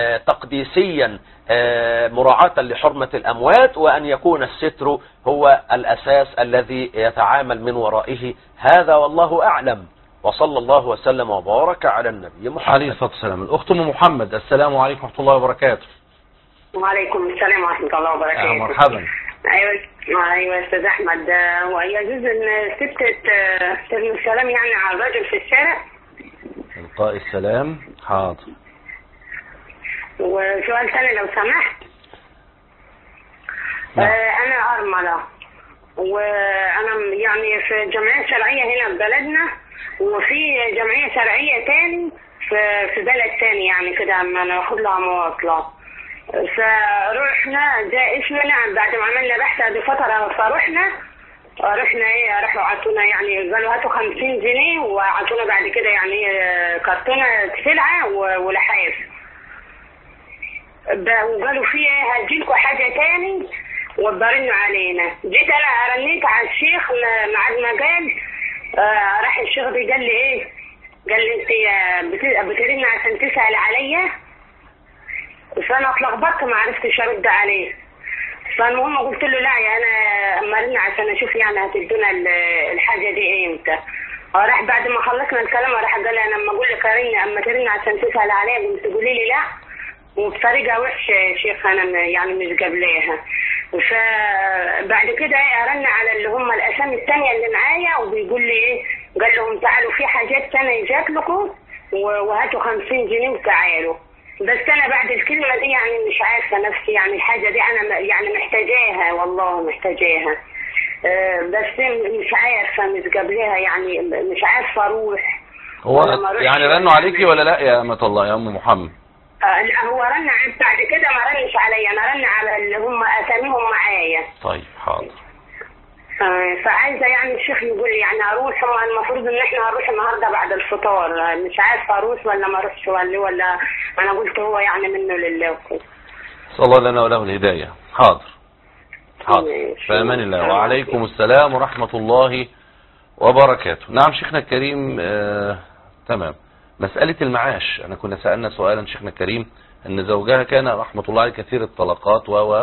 تقديسيا مراعاة لحرمة الأموات، وأن يكون الستر هو الأساس الذي يتعامل من ورائه. هذا والله أعلم، وصلى الله وسلم وبارك على النبي محمد عليه الصلاة والسلام. الأخت أم محمد، السلام عليكم ورحمة الله وبركاته. وعليكم السلام ورحمة الله وبركاته. آه مرحبا. أيوة أيوة يا أستاذ أحمد، ويجوز أن الست ترمي السلام يعني على الرجل في الشارع؟ إلقاء السلام، حاضر. وسؤال ثاني لو سمحت. نعم. آه أنا أرملة، وأنا يعني في جمعية شرعية هنا في بلدنا، وفي جمعية شرعية تاني في في بلد تاني يعني كده، أما أنا باخد لها مواصلات. فروحنا جاء اسمنا بعد ما عملنا بحث بفترة، فروحنا رحنا ايه راحوا عطونا يعني قالوا هاتوا خمسين جنيه، وعطونا بعد كده يعني كرتونة سلعة ولحاف، وقالوا فيه هديلكوا حاجة تاني وبرنوا علينا. جيت انا رنيت على الشيخ بعد ما قال آه راح الشيخ دي قال لي ايه، قال لي انت بترن عشان تسأل عليا، فانا اتلخبطت ما عرفتش ارد عليه. فالمهم قلت له لا يا انا اما ارن عشان اشوف يعني هتدونا الحاجة دي امتى. راح بعد ما خلصنا الكلام راح قال لي انا اما اقول لك ارن اما ترن عشان تسأل عليا قلت تقولي لي لا، وبطريقة وحشة يا شيخ أنا يعني مش قابلاها. فبعد كده أرن على اللي هم الأسامي التانية اللي معايا، وبيقول لي إيه، قال لهم تعالوا في حاجات تانية جات لكم وهاتوا خمسين جنيه وتعالوا. بس أنا بعد الكلمة دي يعني مش عارفة نفسي، يعني الحاجة دي أنا يعني محتاجاها والله محتاجاها، بس مش عارفة مش قابلاها يعني مش عارفة أروح. هو يعني رنوا عليكي ولا لا يا أمة الله يا أم محمد؟ آه هو رن بعد كده ما رنش عليا، انا رن على اللي هم اساميهم معايا. طيب حاضر. آه فعايزه يعني الشيخ يقول لي يعني اروح، هو المفروض ان احنا هنروح النهارده بعد الفطار، مش عارفه اروح ولا ما اروحش ولا ولا انا قلت هو يعني منه لله وكده. صلى الله لنا وله الهدايه. حاضر حاضر في امان الله. وعليكم السلام ورحمه الله وبركاته. نعم شيخنا الكريم. آه تمام. مسألة المعاش، أنا كنا سألنا سؤالا شيخنا الكريم أن زوجها كان رحمة الله عليه كثير الطلقات و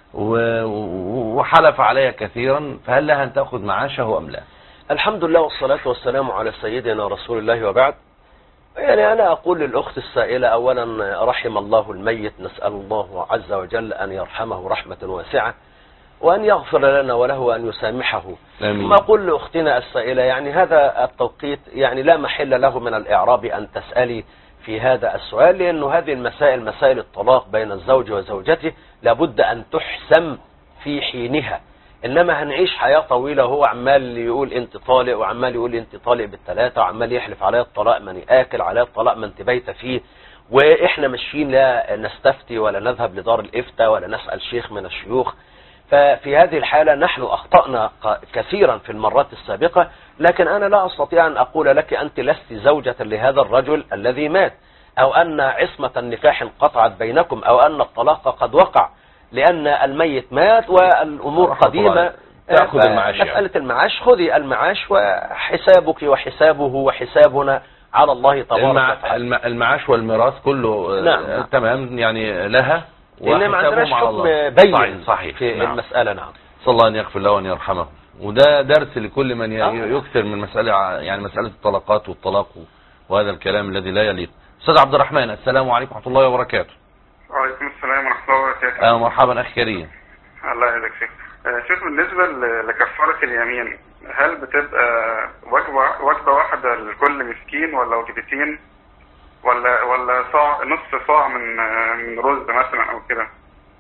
وحلف عليها كثيرا، فهل لها أن تأخذ معاشه أم لا؟ الحمد لله والصلاة والسلام على سيدنا رسول الله وبعد. يعني أنا أقول للأخت السائلة أولا رحم الله الميت، نسأل الله عز وجل أن يرحمه رحمة واسعة وأن يغفر لنا وله وأن يسامحه. ثم أقول لأختنا السائلة يعني هذا التوقيت يعني لا محل له من الإعراب أن تسألي في هذا السؤال، لأنه هذه المسائل مسائل الطلاق بين الزوج وزوجته لابد أن تحسم في حينها. انما هنعيش حياة طويلة وهو عمال يقول انت طالق، وعمال يقول انت طالق بالثلاثة، وعمال يحلف عليا الطلاق من اكل، عليا الطلاق من تبيت فيه، واحنا ماشيين لا نستفتي ولا نذهب لدار الافتاء ولا نسأل شيخ من الشيوخ. ففي هذه الحالة نحن أخطأنا كثيرا في المرات السابقة، لكن أنا لا أستطيع أن أقول لك أنت لست زوجة لهذا الرجل الذي مات، أو أن عصمة النكاح انقطعت بينكم، أو أن الطلاق قد وقع، لأن الميت مات والأمور قديمة. تأخذ المعاش يعني. مسألة المعاش، خذي المعاش وحسابك وحسابه وحسابنا على الله تبارك وتعالى. المعاش والميراث كله نعم. تمام يعني لها، لأن ما عندناش حكم بين صحيح. في نعم. المسألة. نعم. صلى الله أن يغفر له وأن يرحمه. وده درس لكل من يكثر من مسألة يعني مسألة الطلاقات والطلاق وهذا الكلام الذي لا يليق. أستاذ عبد الرحمن، السلام عليكم ورحمة الله وبركاته. وعليكم السلام ورحمة الله وبركاته. أهلا مرحبا أخي كريم. الله يهديك شيخ. شيخ بالنسبة لكفارة اليمين، هل بتبقى وجبة وجبة واحدة لكل مسكين ولا وجبتين ولا ولا صاع نصف صاع من من رز مثلا او كده؟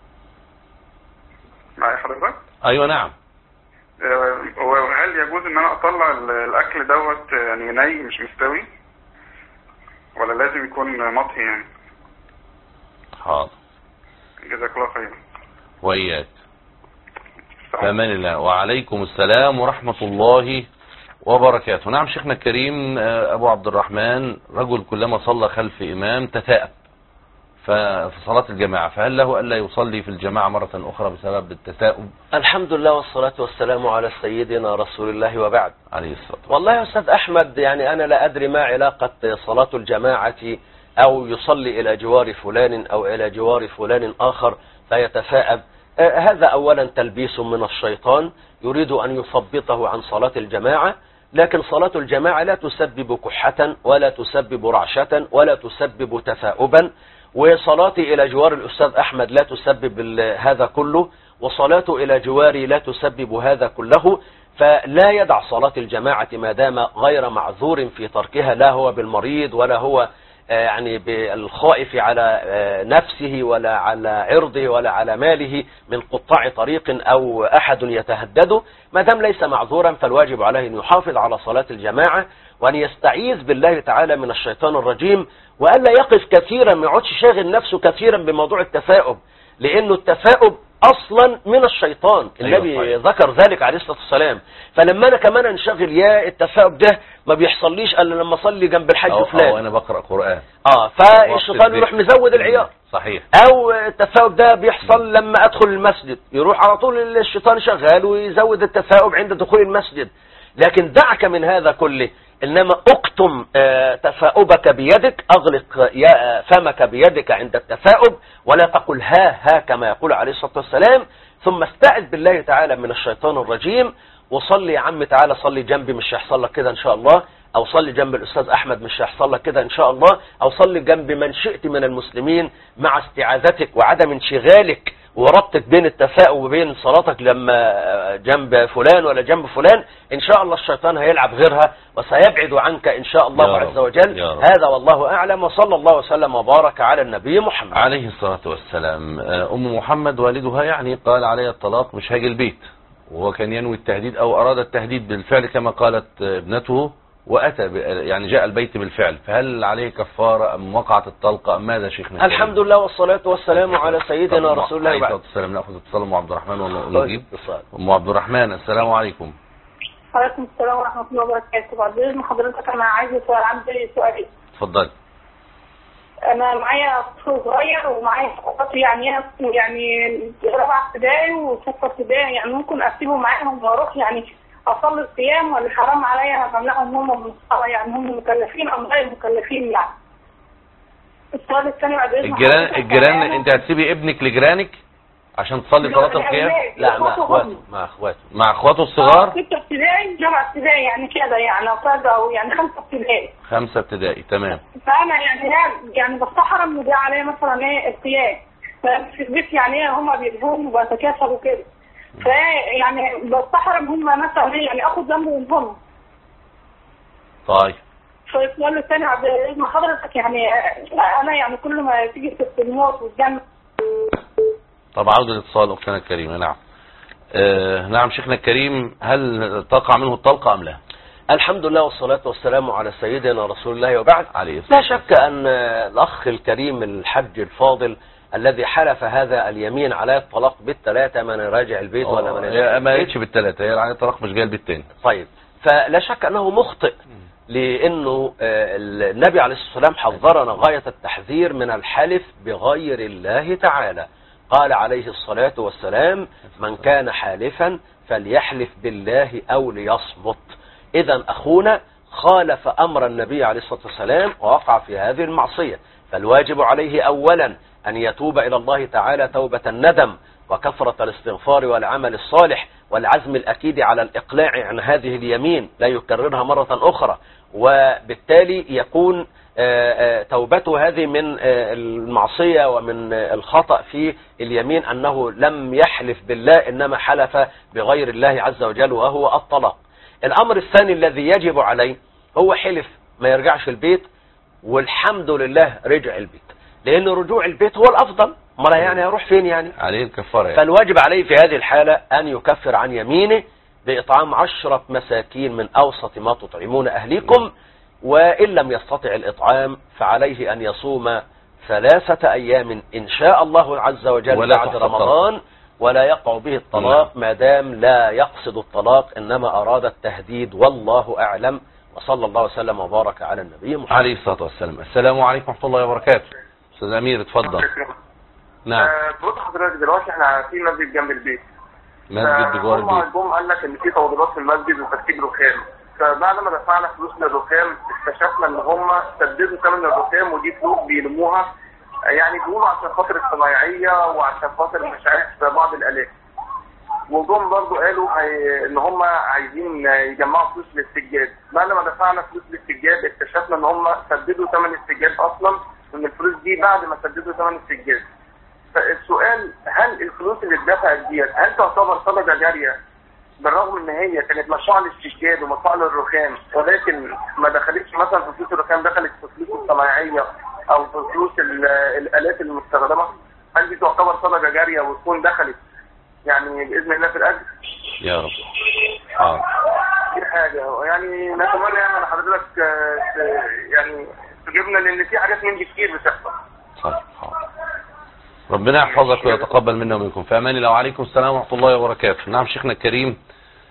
معايا حضرتك؟ ايوه نعم. وهل يجوز ان انا اطلع الاكل دوت يعني ني مش مستوي ولا لازم يكون مطهي يعني؟ حاضر. جزاك الله خير. واياك. فامان الله. وعليكم السلام ورحمة الله وبركاته. نعم شيخنا الكريم أبو عبد الرحمن رجل كلما صلى خلف إمام تثاءب في صلاة الجماعة، فهل له ألا يصلي في الجماعة مرة أخرى بسبب التثاؤب؟ الحمد لله والصلاة والسلام على سيدنا رسول الله وبعد. عليه الصلاة والسلام. والله يا أستاذ أحمد، يعني أنا لا أدري ما علاقة صلاة الجماعة أو يصلي إلى جوار فلان أو إلى جوار فلان آخر فيتثاءب. هذا أولا تلبيس من الشيطان يريد أن يثبطه عن صلاة الجماعة، لكن صلاة الجماعة لا تسبب كحة ولا تسبب رعشة ولا تسبب تثاؤبا، وصلاتي إلى جوار الأستاذ أحمد لا تسبب هذا كله، وصلاته إلى جواري لا تسبب هذا كله. فلا يدع صلاة الجماعة ما دام غير معذور في تركها، لا هو بالمريض ولا هو يعني بالخائف على نفسه ولا على عرضه ولا على ماله من قطاع طريق أو أحد يتهدده. ما دام ليس معذورا فالواجب عليه أن يحافظ على صلاة الجماعة، وأن يستعيذ بالله تعالى من الشيطان الرجيم، وألا يقف كثيرا، ما يقعدش شاغل نفسه كثيرا بموضوع التثاؤب، لأنه التثاؤب أصلا من الشيطان. النبي أيوة ذكر ذلك عليه الصلاة والسلام. فلما أنا كمان انشغل يا التثاؤب ده ما بيحصليش إلا لما أصلي جنب الحج أو فلان أو أنا بقرأ قرآن آه فالشيطان يروح مزود العيار. صحيح. أو التثاؤب ده بيحصل لما أدخل المسجد، يروح على طول الشيطان شغال ويزود التثاؤب عند دخول المسجد. لكن دعك من هذا كله، إنما اقتم تثاؤبك بيدك، أغلق فمك بيدك عند التثاؤب، ولا تقل ها ها كما يقول عليه الصلاة والسلام. ثم استعذ بالله تعالى من الشيطان الرجيم، وصلي يا عم تعالى صلي جنبي مش هيحصل لك كده إن شاء الله، أو صلي جنب الأستاذ أحمد مش هيحصل لك كده إن شاء الله، أو صلي جنب من شئت من المسلمين مع استعاذتك وعدم انشغالك وربطك بين التثاؤب وبين صلاتك لما جنب فلان ولا جنب فلان. إن شاء الله الشيطان هيلعب غيرها وسيبعد عنك إن شاء الله عز وجل. هذا والله أعلم، وصلى الله وسلم وبارك على النبي محمد عليه الصلاة والسلام. أم محمد والدها يعني قال علي الطلاق مش هاجي البيت، وهو كان ينوي التهديد أو أراد التهديد بالفعل كما قالت ابنته، وأتى يعني جاء البيت بالفعل، فهل عليه كفارة أم وقعت الطلقة أم ماذا شيخنا؟ الحمد لله والصلاة والسلام على سيدنا رسول الله. عليه الصلاة والسلام. نأخذ اتصال أم عبد الرحمن ونجيب. أم عبد الرحمن السلام عليكم. وعليكم السلام ورحمة الله وبركاته. بعد إذن حضرتك أنا عايزة سؤال، عندي سؤالين. اتفضل. أنا معايا طفل صغير ومعايا اخواتي يعني يعني رابعة ابتدائي وستة ابتدائي، يعني ممكن أسيبه معاهم وأروح يعني أصلي الصيام ولا حرام عليا أمنعهم هم من الصلاة؟ يعني هم مكلفين أم غير مكلفين؟ يعني السؤال الثاني بعد إذن الجيران الجيران أنت هتسيبي ابنك لجيرانك عشان تصلي صلاة القيام؟ لا مع اخواته مع اخواته مع اخواته الصغار. ستة ابتدائي رابعة ابتدائي يعني كده، يعني أو يعني خمسة ابتدائي. خمسة ابتدائي تمام. فأنا يعني يعني بستحرم إن ده عليا مثلا إيه القيام، ففي البيت يعني إيه هما بيجيبوهم وبتكاسلوا كده، فيعني بستحرم هما مثلا إيه يعني آخد ذنبهم هم. طيب. فالسؤال الثاني عبد إذن حضرتك، يعني أنا يعني كل ما تيجي في الموت والجنة. طب عودة الاتصال أختنا الكريمة. نعم. آه نعم شيخنا الكريم، هل تقع منه الطلقة أم لا؟ الحمد لله والصلاة والسلام على سيدنا رسول الله وبعد. عليه لا شك أن الأخ الكريم الحج الفاضل الذي حلف هذا اليمين على الطلاق بالثلاثة من راجع البيت ولا من راجع البيت، ما قالتش بالثلاثة، هي على الطلاق مش جاي البيت تاني. طيب، فلا شك أنه مخطئ، لأنه النبي عليه الصلاة والسلام حذرنا غاية التحذير من الحلف بغير الله تعالى. قال عليه الصلاة والسلام: من كان حالفا فليحلف بالله أو ليصمت. إذا أخونا خالف أمر النبي عليه الصلاة والسلام ووقع في هذه المعصية، فالواجب عليه أولا أن يتوب إلى الله تعالى توبة الندم وكثرة الاستغفار والعمل الصالح والعزم الأكيد على الإقلاع عن هذه اليمين، لا يكررها مرة أخرى، وبالتالي يكون توبته هذه من المعصية ومن الخطأ في اليمين أنه لم يحلف بالله إنما حلف بغير الله عز وجل وهو الطلاق. الأمر الثاني الذي يجب عليه هو حلف ما يرجعش البيت، والحمد لله رجع البيت، لأن رجوع البيت هو الأفضل، ما يعني هيروح فين يعني؟ عليه الكفارة يعني. فالواجب عليه في هذه الحالة أن يكفر عن يمينه بإطعام عشرة مساكين من أوسط ما تطعمون أهليكم، وإن لم يستطع الإطعام فعليه أن يصوم ثلاثة أيام إن شاء الله عز وجل بعد رمضان، ولا يقع به الطلاق ما دام لا يقصد الطلاق إنما أراد التهديد، والله أعلم. وصلى الله وسلم وبارك على النبي محمد عليه الصلاة والسلام. السلام عليكم ورحمة الله وبركاته. أستاذ أمير اتفضل. نعم. بص حضرتك دلوقتي احنا في مسجد جنب البيت. مسجد بجوار البيت. هم قال لك ان في توضيبات في المسجد وتركيب رخام، فبعد ما دفعنا فلوس للرخام اكتشفنا ان هم سددوا ثمن الرخام، ودي فلوس بيلموها يعني بيقولوا عشان خاطر الصنايعيه وعشان خاطر مش عارف بعض الالات. وجم برضه قالوا هي ان هم عايزين يجمعوا فلوس للسجاد. بعد ما دفعنا فلوس للسجاد اكتشفنا ان هم سددوا ثمن السجاد اصلا، ان الفلوس دي بعد ما سددوا ثمن السجاد. فالسؤال، هل الفلوس اللي اتدفعت ديت هل تعتبر صدقه جاريه بالرغم ان هي كانت مدفوعه للسجاد ومدفوعه للرخام، ولكن ما دخلتش مثلا في فلوس الرخام، دخلت في فلوس الصنايعيه او في فلوس الالات المستخدمه؟ هل دي تعتبر صدقه جاريه وتكون دخلت يعني باذن الله في الاجر؟ يا رب. اه دي حاجه يعني نتمنى يعني حضرتك يعني تجيبنا، لان في حاجات من دي كتير بتحصل. صح. ربنا يحفظك ويتقبل منا ومنكم. في امان الله. وعليكم السلام ورحمه الله وبركاته. نعم شيخنا الكريم،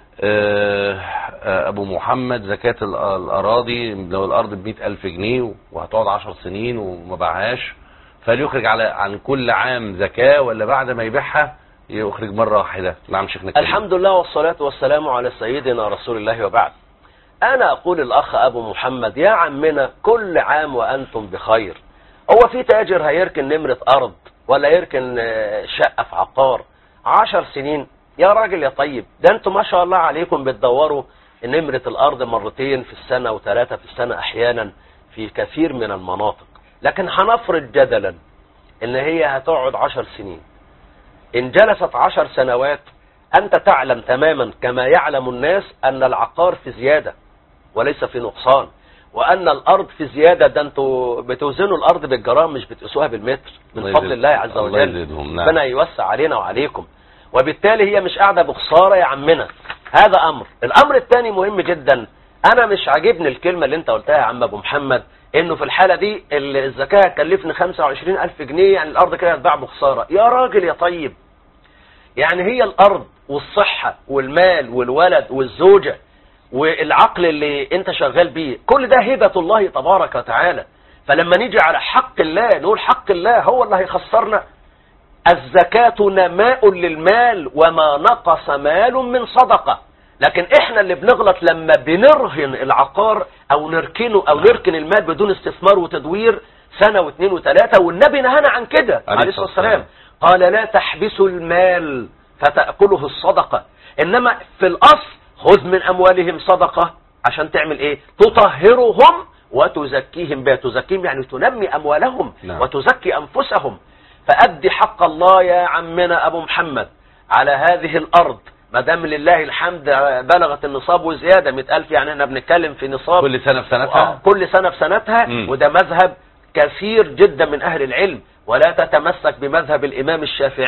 ابو محمد زكاة الاراضي، لو الارض ب مئة الف جنيه وهتقعد عشر سنين وما باعهاش، فهل يخرج على عن كل عام زكاة ولا بعد ما يبيعها يخرج مرة واحدة؟ نعم شيخنا الكريم. الحمد لله والصلاة والسلام على سيدنا رسول الله وبعد. انا اقول الاخ ابو محمد، يا عمنا كل عام وانتم بخير. هو في تاجر هيركن نمرة ارض ولا يركن شقة في عقار عشر سنين؟ يا راجل يا طيب، ده انتم ما شاء الله عليكم بتدوروا نمرة الارض مرتين في السنة وثلاثة في السنة احيانا في كثير من المناطق. لكن هنفرض جدلا ان هي هتقعد عشر سنين. ان جلست عشر سنوات انت تعلم تماما كما يعلم الناس ان العقار في زيادة وليس في نقصان، وان الارض في زيادة. ده انتوا بتوزنوا الارض بالجرام مش بتقيسوها بالمتر، من فضل الله عز وجل. ربنا يوسع علينا وعليكم. وبالتالي هي مش قاعدة بخسارة يا عمنا. هذا امر. الامر الثاني مهم جدا، انا مش عاجبني الكلمة اللي انت قلتها يا عم ابو محمد، انه في الحالة دي الزكاة هتكلفني خمسة وعشرين الف جنيه، يعني الارض كده هتباع بخسارة. يا راجل يا طيب، يعني هي الارض والصحة والمال والولد والزوجة والعقل اللي انت شغال بيه، كل ده هبة الله تبارك وتعالى. فلما نيجي على حق الله نقول حق الله هو اللي هيخسرنا. الزكاة نماء للمال وما نقص مال من صدقة. لكن احنا اللي بنغلط لما بنرهن العقار او نركنه او نركن المال بدون استثمار وتدوير سنة واثنين وثلاثة، والنبي نهانا عن كده عليه الصلاة والسلام. قال لا تحبسوا المال فتأكله الصدقة، انما في الاصل خذ من اموالهم صدقة عشان تعمل ايه؟ تطهرهم وتزكيهم بها. تزكيهم يعني تنمي اموالهم نعم. وتزكي انفسهم. فأدي حق الله يا عمنا ابو محمد على هذه الارض، ما دام لله الحمد بلغت النصاب وزيادة مئة الف، يعني احنا بنتكلم في نصاب كل سنة في سنتها. كل سنة في سنتها م. وده مذهب كثير جدا من اهل العلم. ولا تتمسك بمذهب الامام الشافعي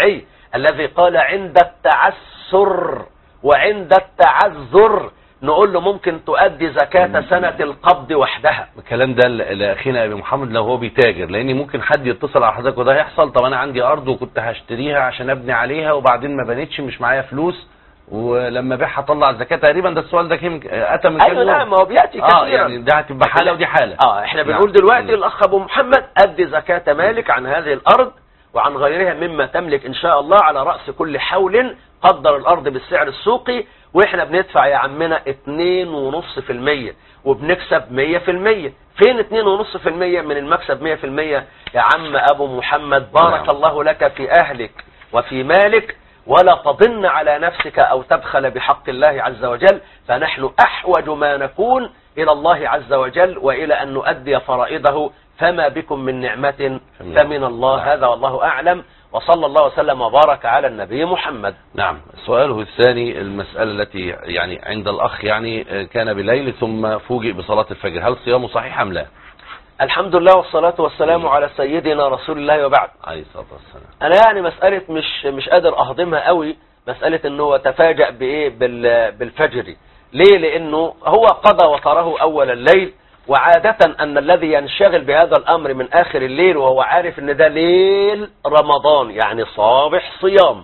الذي قال عند التعسر وعند التعذر نقول له ممكن تؤدي زكاة سنة القبض وحدها. الكلام ده لاخينا ابي محمد لو هو بيتاجر، لان ممكن حد يتصل على حضرتك وده هيحصل. طب انا عندي ارض وكنت هشتريها عشان ابني عليها وبعدين ما بنتش، مش معايا فلوس، ولما بيعها اطلع الزكاه. تقريبا ده السؤال ده كم اتى من كام ايوه نعم، ما هو بياتي اه كثيرا. يعني ده هتبقى حاله ودي حاله. اه احنا بنقول دلوقتي الاخ ابو محمد ادي زكاه مالك عن هذه الارض وعن غيرها مما تملك ان شاء الله على راس كل حول. قدر الارض بالسعر السوقي واحنا بندفع يا عمنا اتنين ونص في المية وبنكسب مية في المية. فين اتنين ونص في المية من المكسب مية في المية يا عم ابو محمد؟ بارك نعم. الله لك في اهلك وفي مالك، ولا تضن على نفسك او تبخل بحق الله عز وجل، فنحن احوج ما نكون الى الله عز وجل والى ان نؤدي فرائضه، فما بكم من نعمة فمن الله. هذا والله اعلم، وصلى الله وسلم وبارك على النبي محمد. نعم. سؤاله الثاني المسألة التي يعني عند الأخ يعني كان بليل ثم فوجئ بصلاة الفجر، هل صيامه صحيح أم لا؟ الحمد لله والصلاة والسلام مم. على سيدنا رسول الله وبعد. عليه الصلاة والسلام. أنا يعني مسألة مش مش قادر أهضمها قوي، مسألة إنه هو تفاجأ بإيه بالفجر. ليه؟ لأنه هو قضى وتره أول الليل، وعادة أن الذي ينشغل بهذا الأمر من آخر الليل وهو عارف أن ده ليل رمضان يعني صابح صيام،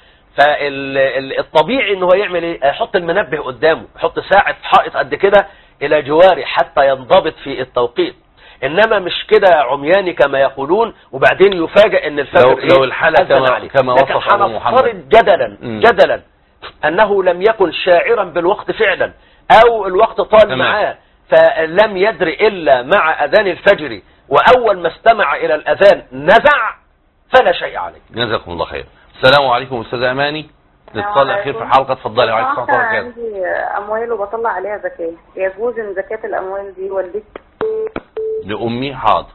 فالطبيعي أنه يعمل إيه؟ يحط المنبه قدامه، يحط ساعة حائط قد كده إلى جواره حتى ينضبط في التوقيت. إنما مش كده عمياني كما يقولون وبعدين يفاجأ أن الفجر لو, لو الحالة كما, كما وصف أبو محمد جدلا م. جدلا أنه لم يكن شاعرا بالوقت فعلا أو الوقت طال معاه فلم يدري إلا مع أذان الفجر، وأول ما استمع إلى الأذان نزع، فلا شيء عليه. جزاكم الله خير. السلام عليكم أستاذ أماني، الاتصال الأخير في الحلقة، اتفضلي. عليكم السلام ورحمة الله وبركاته. عندي أموال وبطلع عليها زكاة، يجوز إن زكاة الأموال دي والدتي لأمي؟ حاضر.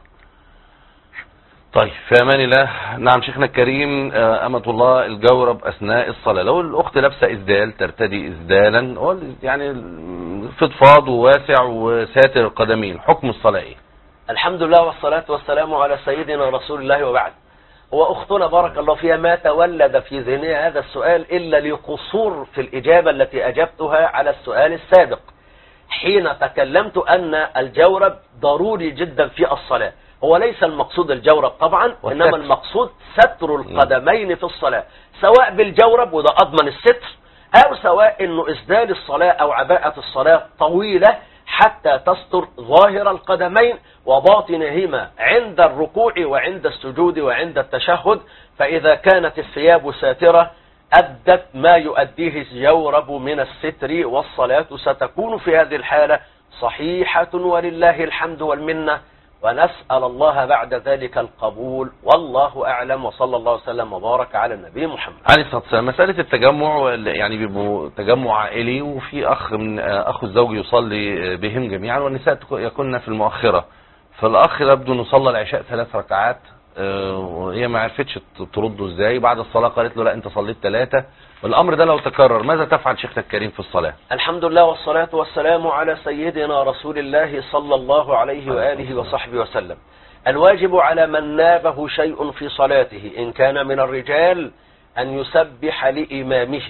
طيب في أمان الله. نعم شيخنا الكريم، أمة الله الجورب أثناء الصلاة، لو الأخت لابسة إسدال ترتدي إسدالا يعني فضفاض وواسع وساتر القدمين، حكم الصلاة إيه؟ الحمد لله والصلاة والسلام على سيدنا رسول الله وبعد. وأختنا بارك الله فيها ما تولد في ذهنها هذا السؤال إلا لقصور في الإجابة التي أجبتها على السؤال السابق حين تكلمت أن الجورب ضروري جدا في الصلاة. هو ليس المقصود الجورب طبعا، إنما المقصود ستر القدمين في الصلاة، سواء بالجورب وده أضمن الستر، أو سواء إنه إسدال الصلاة أو عباءة الصلاة طويلة حتى تستر ظاهر القدمين وباطنهما عند الركوع وعند السجود وعند التشهد. فإذا كانت الثياب ساترة أدت ما يؤديه الجورب من الستر، والصلاة ستكون في هذه الحالة صحيحة ولله الحمد والمنة، ونسأل الله بعد ذلك القبول، والله أعلم، وصلى الله وسلم وبارك على النبي محمد عليه الصلاة والسلام. مسألة التجمع يعني بيبقوا تجمع عائلي وفي أخ من أخو الزوج يصلي بهم جميعا والنساء يكون في المؤخرة، فالأخ يبدو أنه صلى العشاء ثلاث ركعات وهي ما عرفتش ترده ازاي، بعد الصلاة قالت له لا انت صليت ثلاثة. والامر ده لو تكرر ماذا تفعل شيخنا الكريم في الصلاة؟ الحمد لله والصلاة والسلام على سيدنا رسول الله صلى الله عليه وآله وصحبه وسلم. الواجب على من نابه شيء في صلاته إن كان من الرجال أن يسبح لإمامه،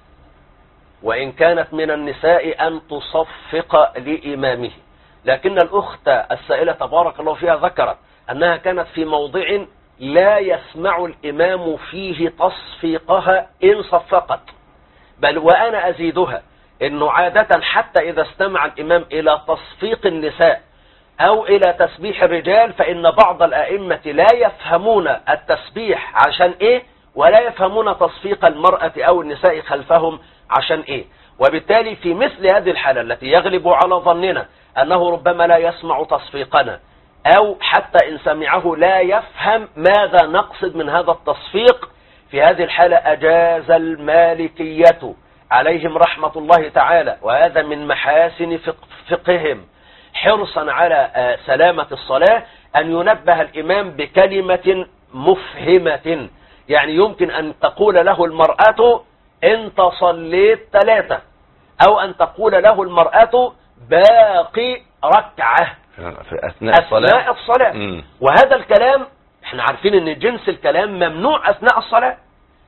وإن كانت من النساء أن تصفق لإمامه. لكن الأخت السائلة تبارك الله فيها ذكرت أنها كانت في موضع لا يسمع الإمام فيه تصفيقها إن صفقت، بل وأنا أزيدها إنه عادة حتى إذا استمع الإمام إلى تصفيق النساء أو إلى تسبيح الرجال فإن بعض الأئمة لا يفهمون التسبيح عشان إيه ولا يفهمون تصفيق المرأة أو النساء خلفهم عشان إيه. وبالتالي في مثل هذه الحالة التي يغلب على ظننا أنه ربما لا يسمع تصفيقنا أو حتى إن سمعه لا يفهم ماذا نقصد من هذا التصفيق، في هذه الحالة أجاز المالكية عليهم رحمة الله تعالى، وهذا من محاسن فقههم حرصا على سلامة الصلاة، أن ينبه الإمام بكلمة مفهمة. يعني يمكن أن تقول له المرأة أنت صليت ثلاثة، أو أن تقول له المرأة باقي ركعة في أثناء الصلاة, أثناء الصلاة. وهذا الكلام احنا عارفين ان جنس الكلام ممنوع أثناء الصلاة،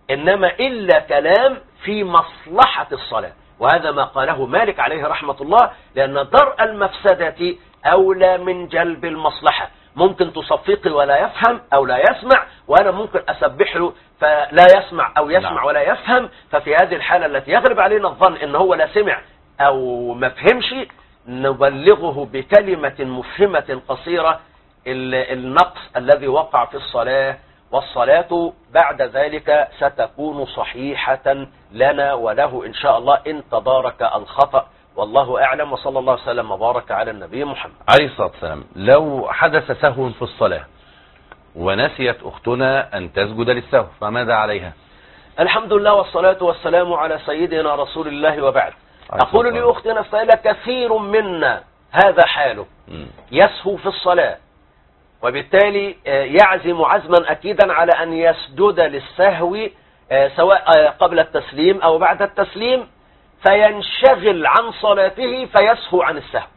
إنما إلا كلام في مصلحة الصلاة، وهذا ما قاله مالك عليه رحمة الله، لأن درء المفسدة أولى من جلب المصلحة. ممكن تصفقي ولا يفهم أو لا يسمع، وأنا ممكن أسبح له فلا يسمع أو يسمع نعم. ولا يفهم. ففي هذه الحالة التي يغلب علينا الظن إن هو لا سمع أو ما فهمش، نبلغه بكلمة مفهمة قصيرة النقص الذي وقع في الصلاة، والصلاة بعد ذلك ستكون صحيحة لنا وله إن شاء الله إن تدارك الخطأ. والله أعلم، وصلى الله وسلم وبارك على النبي محمد عليه الصلاة والسلام. لو حدث سهو في الصلاة ونسيت أختنا أن تسجد للسهو فماذا عليها؟ الحمد لله والصلاة والسلام على سيدنا رسول الله وبعد. أقول لأختنا السائلة كثير منا هذا حاله، يسهو في الصلاة وبالتالي يعزم عزما أكيدا على أن يسجد للسهو سواء قبل التسليم أو بعد التسليم، فينشغل عن صلاته فيسهو عن السهو.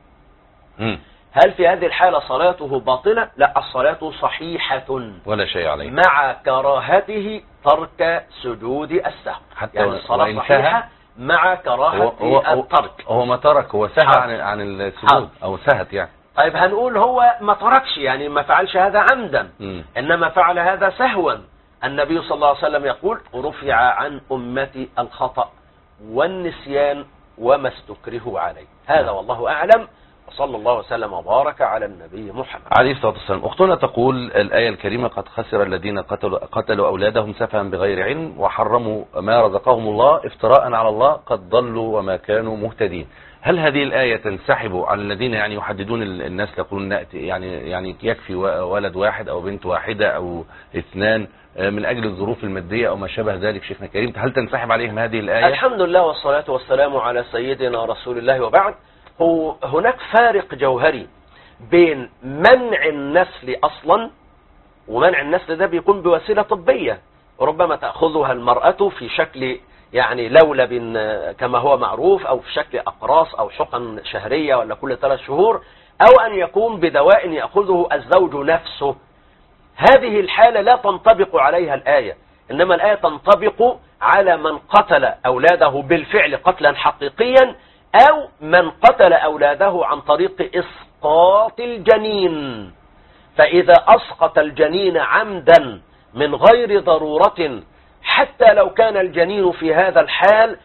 هل في هذه الحالة صلاته باطلة؟ لا، الصلاة صحيحة ولا شيء عليه، مع كراهته ترك سجود السهو. حتى يعني الصلاة صحيحة مع كراهة هو هو الترك. هو ما ترك، هو سهى عن عن السجود أو سهت يعني. طيب هنقول هو ما تركش، يعني ما فعلش هذا عمدا، م. إنما فعل هذا سهوا. النبي صلى الله عليه وسلم يقول: رفع عن أمتي الخطأ والنسيان وما استكرهوا عليه. هذا والله أعلم، وصلى الله وسلم وبارك على النبي محمد عليه الصلاة والسلام. أختنا تقول الآية الكريمة: قد خسر الذين قتلوا, قتلوا أولادهم سفها بغير علم وحرموا ما رزقهم الله افتراء على الله قد ضلوا وما كانوا مهتدين. هل هذه الآية تنسحب على الذين يعني يحددون الناس يقولون نأتي يعني يعني يكفي ولد واحد أو بنت واحدة أو اثنان من أجل الظروف المادية أو ما شابه ذلك؟ شيخنا الكريم، هل تنسحب عليهم هذه الآية؟ الحمد لله والصلاة والسلام على سيدنا رسول الله وبعد. هو هناك فارق جوهري بين منع النسل أصلا، ومنع النسل ده بيكون بوسيلة طبية، ربما تأخذها المرأة في شكل يعني لولب كما هو معروف، أو في شكل أقراص أو حقن شهرية ولا كل ثلاث شهور، أو أن يكون بدواء يأخذه الزوج نفسه. هذه الحالة لا تنطبق عليها الآية، إنما الآية تنطبق على من قتل أولاده بالفعل قتلا حقيقيا، أو من قتل أولاده عن طريق إسقاط الجنين. فإذا أسقط الجنين عمدا من غير ضرورة، حتى لو كان الجنين في هذا الحال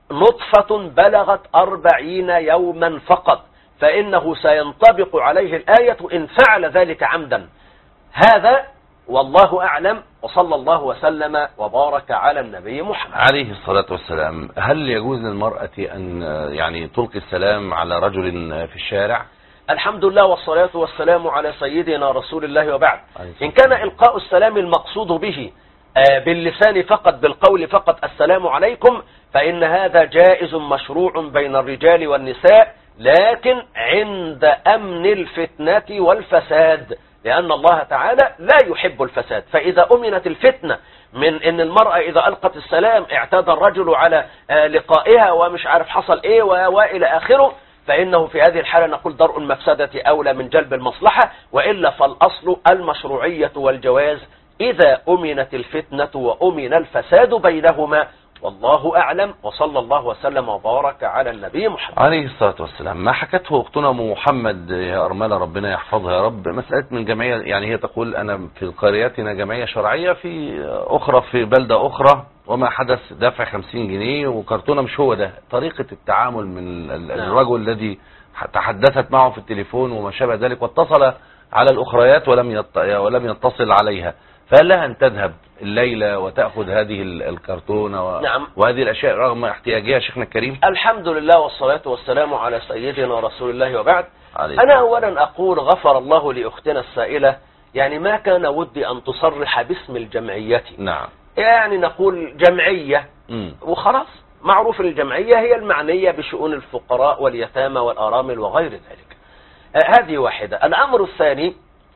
نطفة بلغت أربعين يوما فقط، فإنه سينطبق عليه الآية إن فعل ذلك عمدا. هذا والله أعلم، وصلى الله وسلم وبارك على النبي محمد عليه الصلاة والسلام. هل يجوز للمرأة أن يعني تلقي السلام على رجل في الشارع؟ الحمد لله والصلاة والسلام على سيدنا رسول الله وبعد. إن كان إلقاء السلام المقصود به باللسان فقط، بالقول فقط السلام عليكم، فإن هذا جائز مشروع بين الرجال والنساء، لكن عند أمن الفتنة والفساد، لأن الله تعالى لا يحب الفساد. فإذا أمنت الفتنة من أن المرأة إذا ألقت السلام اعتاد الرجل على لقائها ومش عارف حصل إيه وإلى آخره، فإنه في هذه الحالة نقول درء المفسدة أولى من جلب المصلحة، وإلا فالأصل المشروعية والجواز إذا أمنت الفتنة وأمن الفساد بينهما. والله أعلم، وصلى الله وسلم وبارك على النبي محمد عليه الصلاة والسلام. ما حكته أختنا أم محمد يا أرملة ربنا يحفظها يا رب، مسألة من جمعية، يعني هي تقول أنا في قريتنا جمعية شرعية، في أخرى في بلدة أخرى، وما حدث دفع خمسين جنيه وكرتونة مش هو ده طريقة التعامل من الرجل الذي تحدثت معه في التليفون وما شابه ذلك، واتصل على الأخريات ولم ولم يتصل عليها، فهل لها أن تذهب الليلة وتأخذ هذه الكرتونة و... نعم. وهذه الأشياء رغم احتياجها؟ شيخنا الكريم، الحمد لله والصلاة والسلام على سيدنا رسول الله وبعد. عليك. أنا أولا أقول غفر الله لأختنا السائلة، يعني ما كان ودي أن تصرح باسم الجمعية. نعم. يعني نقول جمعية م. وخلاص، معروف الجمعية هي المعنية بشؤون الفقراء واليتامى والأرامل وغير ذلك. آه هذه واحدة. الأمر الثاني،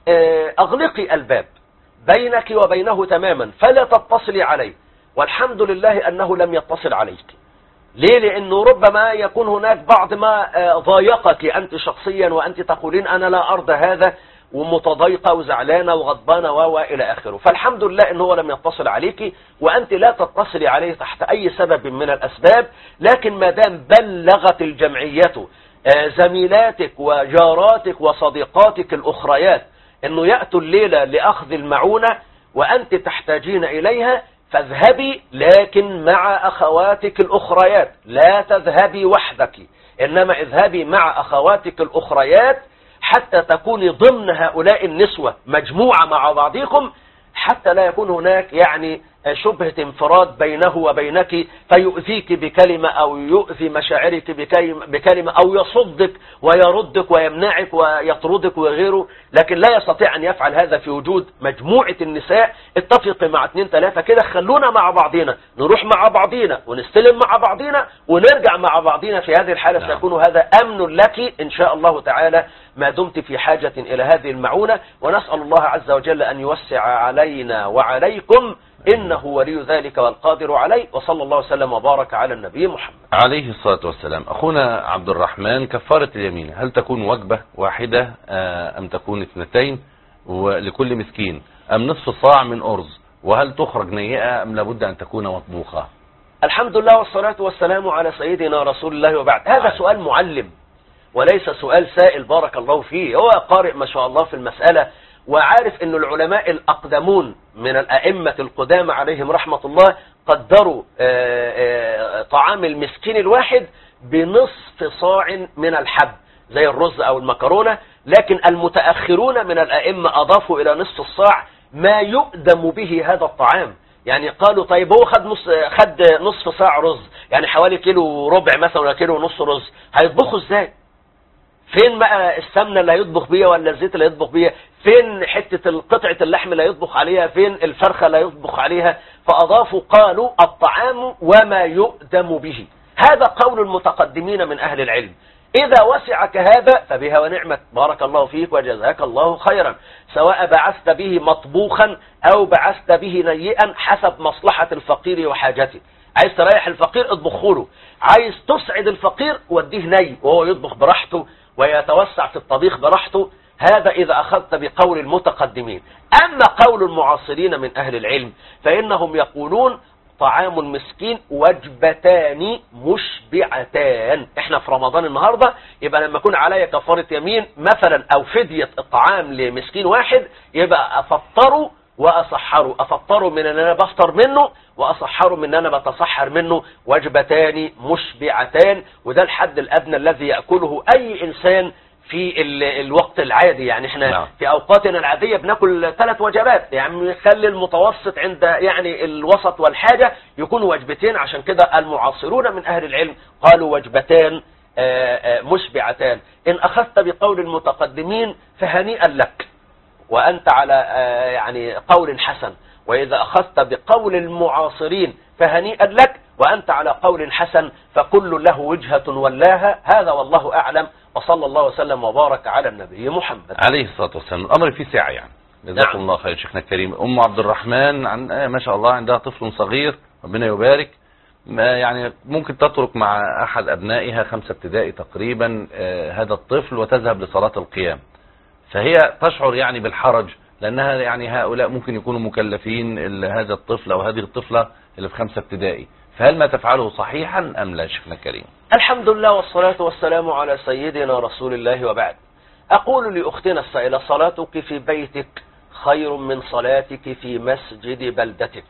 آه أغلقي الباب بينك وبينه تماما، فلا تتصلي عليه، والحمد لله أنه لم يتصل عليك. ليه؟ لأنه ربما يكون هناك بعض ما ضايقك أنت شخصيا، وأنت تقولين أنا لا أرضى هذا، ومتضايقة وزعلانة وغضبانة و إلى آخره. فالحمد لله إن هو لم يتصل عليك، وأنت لا تتصلي عليه تحت أي سبب من الأسباب. لكن ما دام بلغت الجمعية زميلاتك وجاراتك وصديقاتك الأخريات إنه يأتوا الليلة لأخذ المعونة وأنت تحتاجين إليها، فاذهبي، لكن مع أخواتك الأخريات، لا تذهبي وحدك، إنما اذهبي مع أخواتك الأخريات حتى تكوني ضمن هؤلاء النسوة مجموعة مع بعضكم، حتى لا يكون هناك يعني شبهة انفراد بينه وبينك فيؤذيك بكلمة أو يؤذي مشاعرك بكلمة أو يصدك ويردك ويمنعك ويطردك وغيره. لكن لا يستطيع أن يفعل هذا في وجود مجموعة النساء. اتفق مع اتنين تلاتة كده، خلونا مع بعضنا، نروح مع بعضنا ونستلم مع بعضنا ونرجع مع بعضنا. في هذه الحالة نعم. سيكون هذا أمن لك إن شاء الله تعالى ما دمت في حاجة إلى هذه المعونة. ونسأل الله عز وجل أن يوسع علينا وعليكم، إنه ولي ذلك والقادر عليه. وصلى الله وسلم وبارك على النبي محمد عليه الصلاة والسلام. أخونا عبد الرحمن، كفارة اليمين هل تكون وجبة واحدة أم تكون اثنتين ولكل مسكين أم نصف صاع من أرز؟ وهل تخرج نيئة أم لابد أن تكون مطبوخة؟ الحمد لله والصلاة والسلام على سيدنا رسول الله وبعد. هذا عارف. سؤال معلم وليس سؤال سائل بارك الله فيه. هو قارئ ما شاء الله في المسألة وعارف أن العلماء الأقدمون من الأئمة القدامى عليهم رحمة الله قدروا طعام المسكين الواحد بنصف صاع من الحب زي الرز أو المكرونة. لكن المتأخرون من الأئمة أضافوا إلى نصف الصاع ما يؤدم به هذا الطعام. يعني قالوا طيب هو خد نص خد نصف صاع رز، يعني حوالي كيلو ربع مثلا ولا كيلو ونص رز، هيطبخوا ازاي؟ فين بقى السمنة اللي هيطبخ بيها ولا الزيت اللي هيطبخ بيها؟ فين حتة قطعة اللحم اللي هيطبخ عليها؟ فين الفرخة اللي هيطبخ عليها؟ فأضافوا قالوا الطعام وما يؤدم به. هذا قول المتقدمين من أهل العلم. إذا وسعك هذا فبها ونعمت، بارك الله فيك وجزاك الله خيرا، سواء بعثت به مطبوخا أو بعثت به نيئا حسب مصلحة الفقير وحاجته. عايز تريح الفقير اطبخه له، عايز تسعد الفقير وديه ني وهو يطبخ براحته ويتوسع في الطبيخ براحته. هذا إذا أخذت بقول المتقدمين. أما قول المعاصرين من أهل العلم فإنهم يقولون طعام المسكين وجبتان مشبعتان. احنا في رمضان النهاردة، يبقى لما يكون علي كفارة يمين مثلا أو فدية الطعام لمسكين واحد، يبقى أفطروا وأصحروا. أفطروا من أن أنا بفطر منه وأصحروا من أن أنا بتصحر منه. وجبتان مشبعتان، وده الحد الأدنى الذي يأكله أي إنسان في الوقت العادي. يعني احنا نعم. في أوقاتنا العادية بناكل ثلاث وجبات، يعني خلي المتوسط عند يعني الوسط والحاجة يكون وجبتين. عشان كده المعاصرون من أهل العلم قالوا وجبتان مشبعتان. إن أخذت بقول المتقدمين فهنيئا لك وأنت على يعني قول حسن، وإذا أخذت بقول المعاصرين فهنيئا لك وأنت على قول حسن، فكل له وجهة ولاها. هذا والله أعلم، وصلى الله وسلم وبارك على النبي محمد عليه الصلاة والسلام. الأمر فيه ساعة يعني. جزاكم نعم. الله خير شيخنا الكريم. أم عبد الرحمن عن ما شاء الله عندها طفل صغير ربنا يبارك، يعني ممكن تترك مع أحد أبنائها خمسة ابتدائي تقريبا هذا الطفل وتذهب لصلاة القيام، فهي تشعر يعني بالحرج لأنها يعني هؤلاء ممكن يكونوا مكلفين هذا الطفل أو هذه الطفلة اللي في خمسة ابتدائي. فهل ما تفعله صحيحا أم لا شيخنا الكريم؟ الحمد لله والصلاة والسلام على سيدنا رسول الله وبعد. أقول لأختنا السائلة صلاتك في بيتك خير من صلاتك في مسجد بلدتك.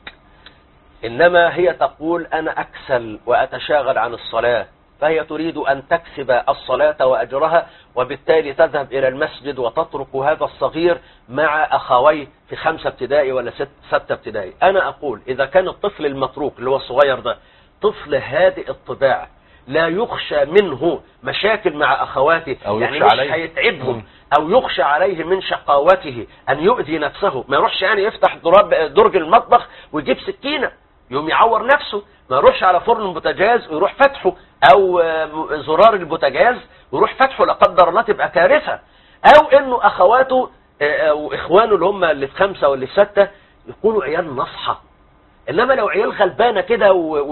إنما هي تقول أنا أكسل وأتشاغل عن الصلاة، فهي تريد أن تكسب الصلاة وأجرها، وبالتالي تذهب إلى المسجد وتترك هذا الصغير مع أخويه في خمسة ابتدائي ولا ست ستة ابتدائي. أنا أقول إذا كان الطفل المتروك اللي هو الصغير ده طفل هادئ الطباع لا يخشى منه مشاكل مع أخواته، أو يعني يخشى مش عليه هيتعبهم أو يخشى عليه من شقاوته أن يؤذي نفسه، ما يروحش يعني يفتح درج المطبخ ويجيب سكينة يوم يعور نفسه، ما يروحش على فرن البوتاجاز ويروح فتحه او زرار البوتاجاز ويروح فتحه لا قدر الله تبقى كارثة، او انه اخواته واخوانه اللي هم اللي في خمسة واللي في ستة يكونوا عيال نصحة. انما لو عيال غلبانة كده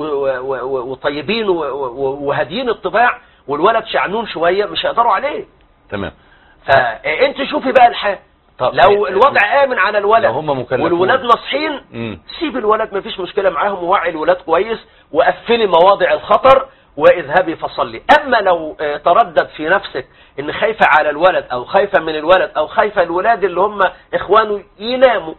وطيبين وهاديين الطباع والولد شعنون شوية مش هيقدروا عليه. تمام. فانت شوفي بقى الحال لو الوضع آمن على الولد والولاد ناصحين مم. سيب الولد مفيش مشكلة معاهم، ووعي الولاد كويس وقفلي مواضع الخطر واذهبي فصلي. اما لو تردد في نفسك ان خايفة على الولد او خايفة من الولد او خايفة الولاد اللي هم اخوانه يناموا،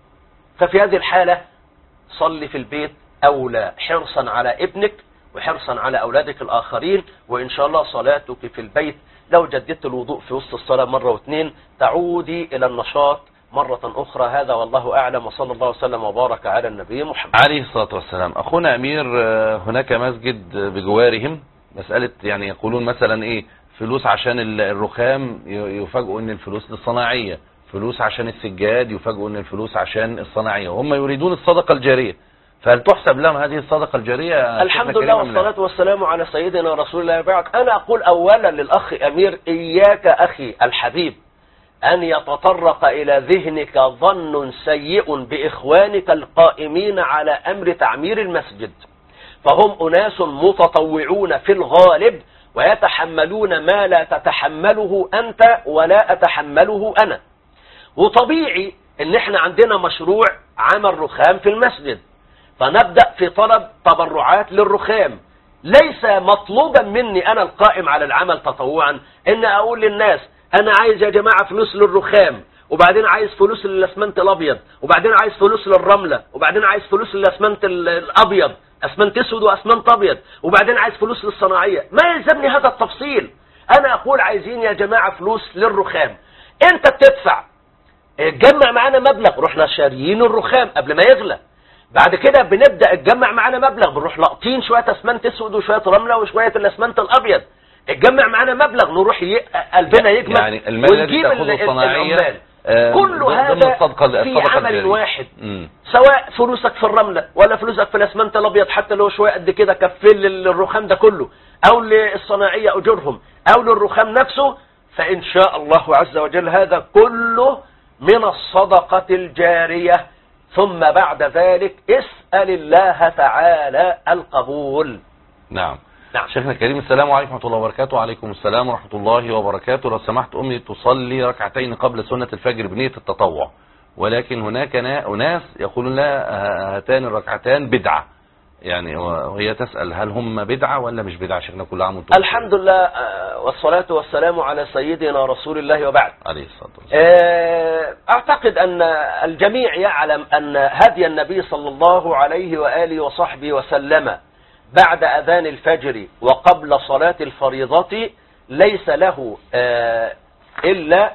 ففي هذه الحالة صلي في البيت اولى، حرصا على ابنك وحرصا على اولادك الاخرين. وان شاء الله صلاتك في البيت لو جددت الوضوء في وسط الصلاة مرة واثنين تعودي الى النشاط مرة اخرى. هذا والله اعلم، وصلى الله وسلم وبارك على النبي محمد عليه الصلاة والسلام. اخونا امير، هناك مسجد بجوارهم، مسألة يعني يقولون مثلا ايه، فلوس عشان الرخام يفاجئوا ان الفلوس للصناعية، فلوس عشان السجاد يفاجئوا ان الفلوس عشان الصناعية، وهم يريدون الصدقة الجارية، فهل تحسب لهم هذه الصدقة الجارية؟ الحمد لله والصلاة والسلام على سيدنا رسول الله. بعد أنا أقول أولا للأخ أمير، إياك أخي الحبيب أن يتطرق إلى ذهنك ظن سيء بإخوانك القائمين على أمر تعمير المسجد، فهم أناس متطوعون في الغالب ويتحملون ما لا تتحمله أنت ولا أتحمله أنا. وطبيعي ان احنا عندنا مشروع عمل رخام في المسجد، فنبدأ في طلب تبرعات للرخام. ليس مطلوبا مني انا القائم على العمل تطوعا ان اقول للناس انا عايز يا جماعة فلوس للرخام، وبعدين عايز فلوس للاسمنت الابيض، وبعدين عايز فلوس للرملة، وبعدين عايز فلوس للاسمنت الابيض، اسمنت اسود واسمنت ابيض، وبعدين عايز فلوس للصناعية. ما يلزمني هذا التفصيل. انا اقول عايزين يا جماعة فلوس للرخام، انت بتدفع، اتجمع معانا مبلغ، رحنا شاريين الرخام قبل ما يغلى، بعد كده بنبدأ اتجمع معانا مبلغ، بنروح لاقطين شوية اسمنت اسود وشوية رملة وشوية الاسمنت الابيض، اتجمع معانا مبلغ نروح ي... قلبنا يجمع يعني المال الذي تاخذه الصناعية آه كل هذا في عمل واحد. مم. سواء فلوسك في الرملة ولا فلوسك في الاسمنت الابيض حتى لو شوية قد كده كفل للرخام ده كله، او للصناعية اجرهم، او للرخام نفسه، فان شاء الله عز وجل هذا كله من الصدقة الجارية. ثم بعد ذلك اسأل الله تعالى القبول. نعم. نعم. شيخنا الكريم، السلام عليكم ورحمة الله وبركاته. وعليكم السلام ورحمة الله وبركاته. لو سمحت أمي تصلي ركعتين قبل سنة الفجر بنية التطوع، ولكن هناك أناس يقولون لا هاتان الركعتان بدعة، يعني وهي تسأل هل هم بدعة ولا مش بدعة؟ شيخنا كل عام وانتم الحمد لله والصلاة والسلام على سيدنا رسول الله وبعد. عليه الصلاة والسلام. أعتقد أن الجميع يعلم أن هدي النبي صلى الله عليه وآله وصحبه وسلم بعد أذان الفجر وقبل صلاة الفريضة ليس له إلا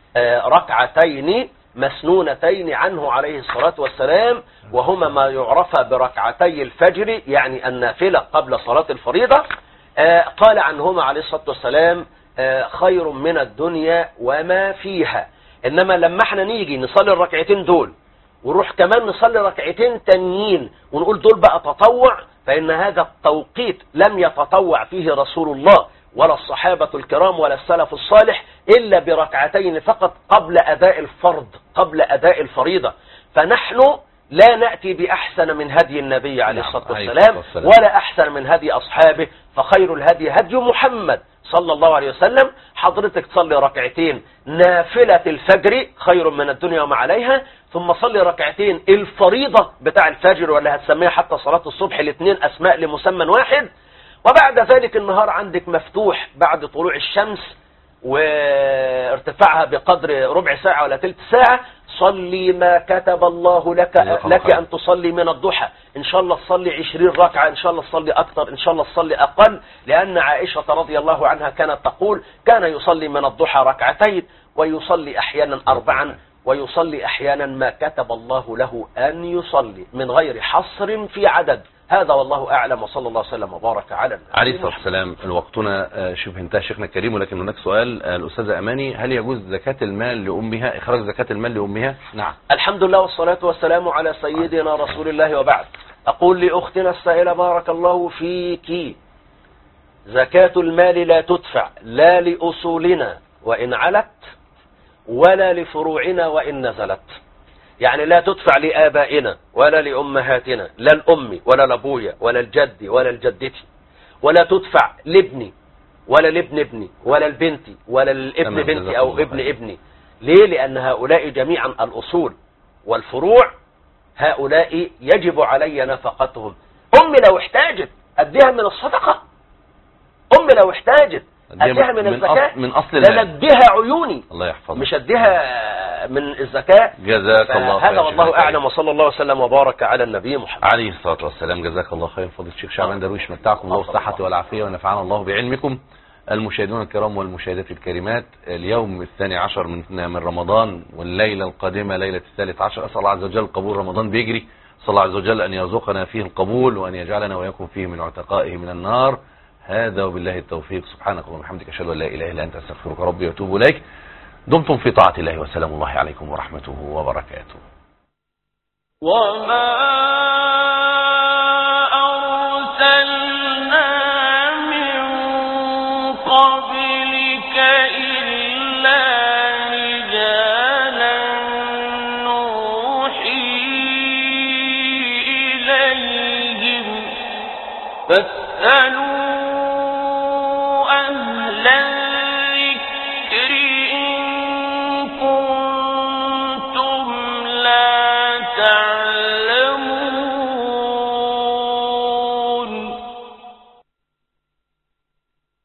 ركعتين مسنونتين عنه عليه الصلاة والسلام، وهما ما يعرف بركعتي الفجر، يعني النافلة قبل صلاة الفريضة. قال عنهما عليه الصلاة والسلام خير من الدنيا وما فيها. إنما لما احنا نيجي نصلي الركعتين دول ونروح كمان نصلي ركعتين تانيين ونقول دول بقى تطوع، فإن هذا التوقيت لم يتطوع فيه رسول الله ولا الصحابة الكرام ولا السلف الصالح إلا بركعتين فقط قبل أداء الفرض، قبل أداء الفريضة. فنحن لا نأتي بأحسن من هدي النبي عليه الصلاة والسلام ولا أحسن من هدي أصحابه، فخير الهدي هدي محمد صلى الله عليه وسلم. حضرتك تصلي ركعتين نافلة الفجر خير من الدنيا وما عليها، ثم صلي ركعتين الفريضة بتاع الفجر، ولا هتسميها حتى صلاة الصبح، الاثنين أسماء لمسمى واحد. وبعد ذلك النهار عندك مفتوح بعد طلوع الشمس وارتفاعها بقدر ربع ساعة ولا ثلث ساعة، صلي ما كتب الله لك لك أن تصلي من الضحى. إن شاء الله تصلي عشرين ركعة، إن شاء الله تصلي أكثر، إن شاء الله تصلي أقل، لأن عائشة رضي الله عنها كانت تقول كان يصلي من الضحى ركعتين ويصلي أحيانا أربعا ويصلي أحيانا ما كتب الله له أن يصلي من غير حصر في عدد. هذا والله أعلم، وصلى الله وسلم وبارك على النبي عليه الصلاة والسلام. وقتنا شبه انتهى شيخنا الكريم، ولكن هناك سؤال الأستاذة أماني، هل يجوز زكاة المال لأمها، إخراج زكاة المال لأمها؟ نعم. الحمد لله والصلاة والسلام على سيدنا رسول الله وبعد. أقول لأختنا السائلة بارك الله فيك، زكاة المال لا تدفع لا لأصولنا وإن علت ولا لفروعنا وإن نزلت، يعني لا تدفع لآبائنا ولا لأمهاتنا، لا الأم ولا لأبويا ولا الجد ولا الجدتي، ولا تدفع لابني ولا لابن ابني ولا البنت ولا الابن بنتي أو ابن ابني، ليه؟ لأن هؤلاء جميعا الأصول والفروع هؤلاء يجب علي نفقتهم. أمي لو احتاجت أديها من الصدقة، أمي لو احتاجت أديها من الزكاة، من أصل لا نديها عيوني، الله يحفظك، مش أديها من الزكاة. جزاك الله خير. هذا والله أعلم، وصلى الله وسلم وبارك على النبي محمد عليه الصلاة والسلام. جزاك الله خير فضيلة الشيخ شعبان درويش، متعكم الله بالصحة والعافية ونفعنا الله بعلمكم. المشاهدون الكرام والمشاهدات الكريمات، اليوم الثاني عشر من من رمضان، والليلة القادمة ليلة الثالث عشر. أسأل الله عز وجل قبول رمضان بيجري، أسأل الله عز وجل أن يرزقنا فيه القبول، وأن يجعلنا ويكون فيه من عتقائه من النار. هذا وبالله التوفيق. سبحانك اللهم وبحمدك، أشهد أن لا إله إلا أنت، أستغفرك ربي وأتوب إليك. دمتم في طاعة الله، وسلام الله عليكم ورحمته وبركاته. وما أرسلنا من قبلك إلا رجالا نوحي إليهم فاسألوا أهل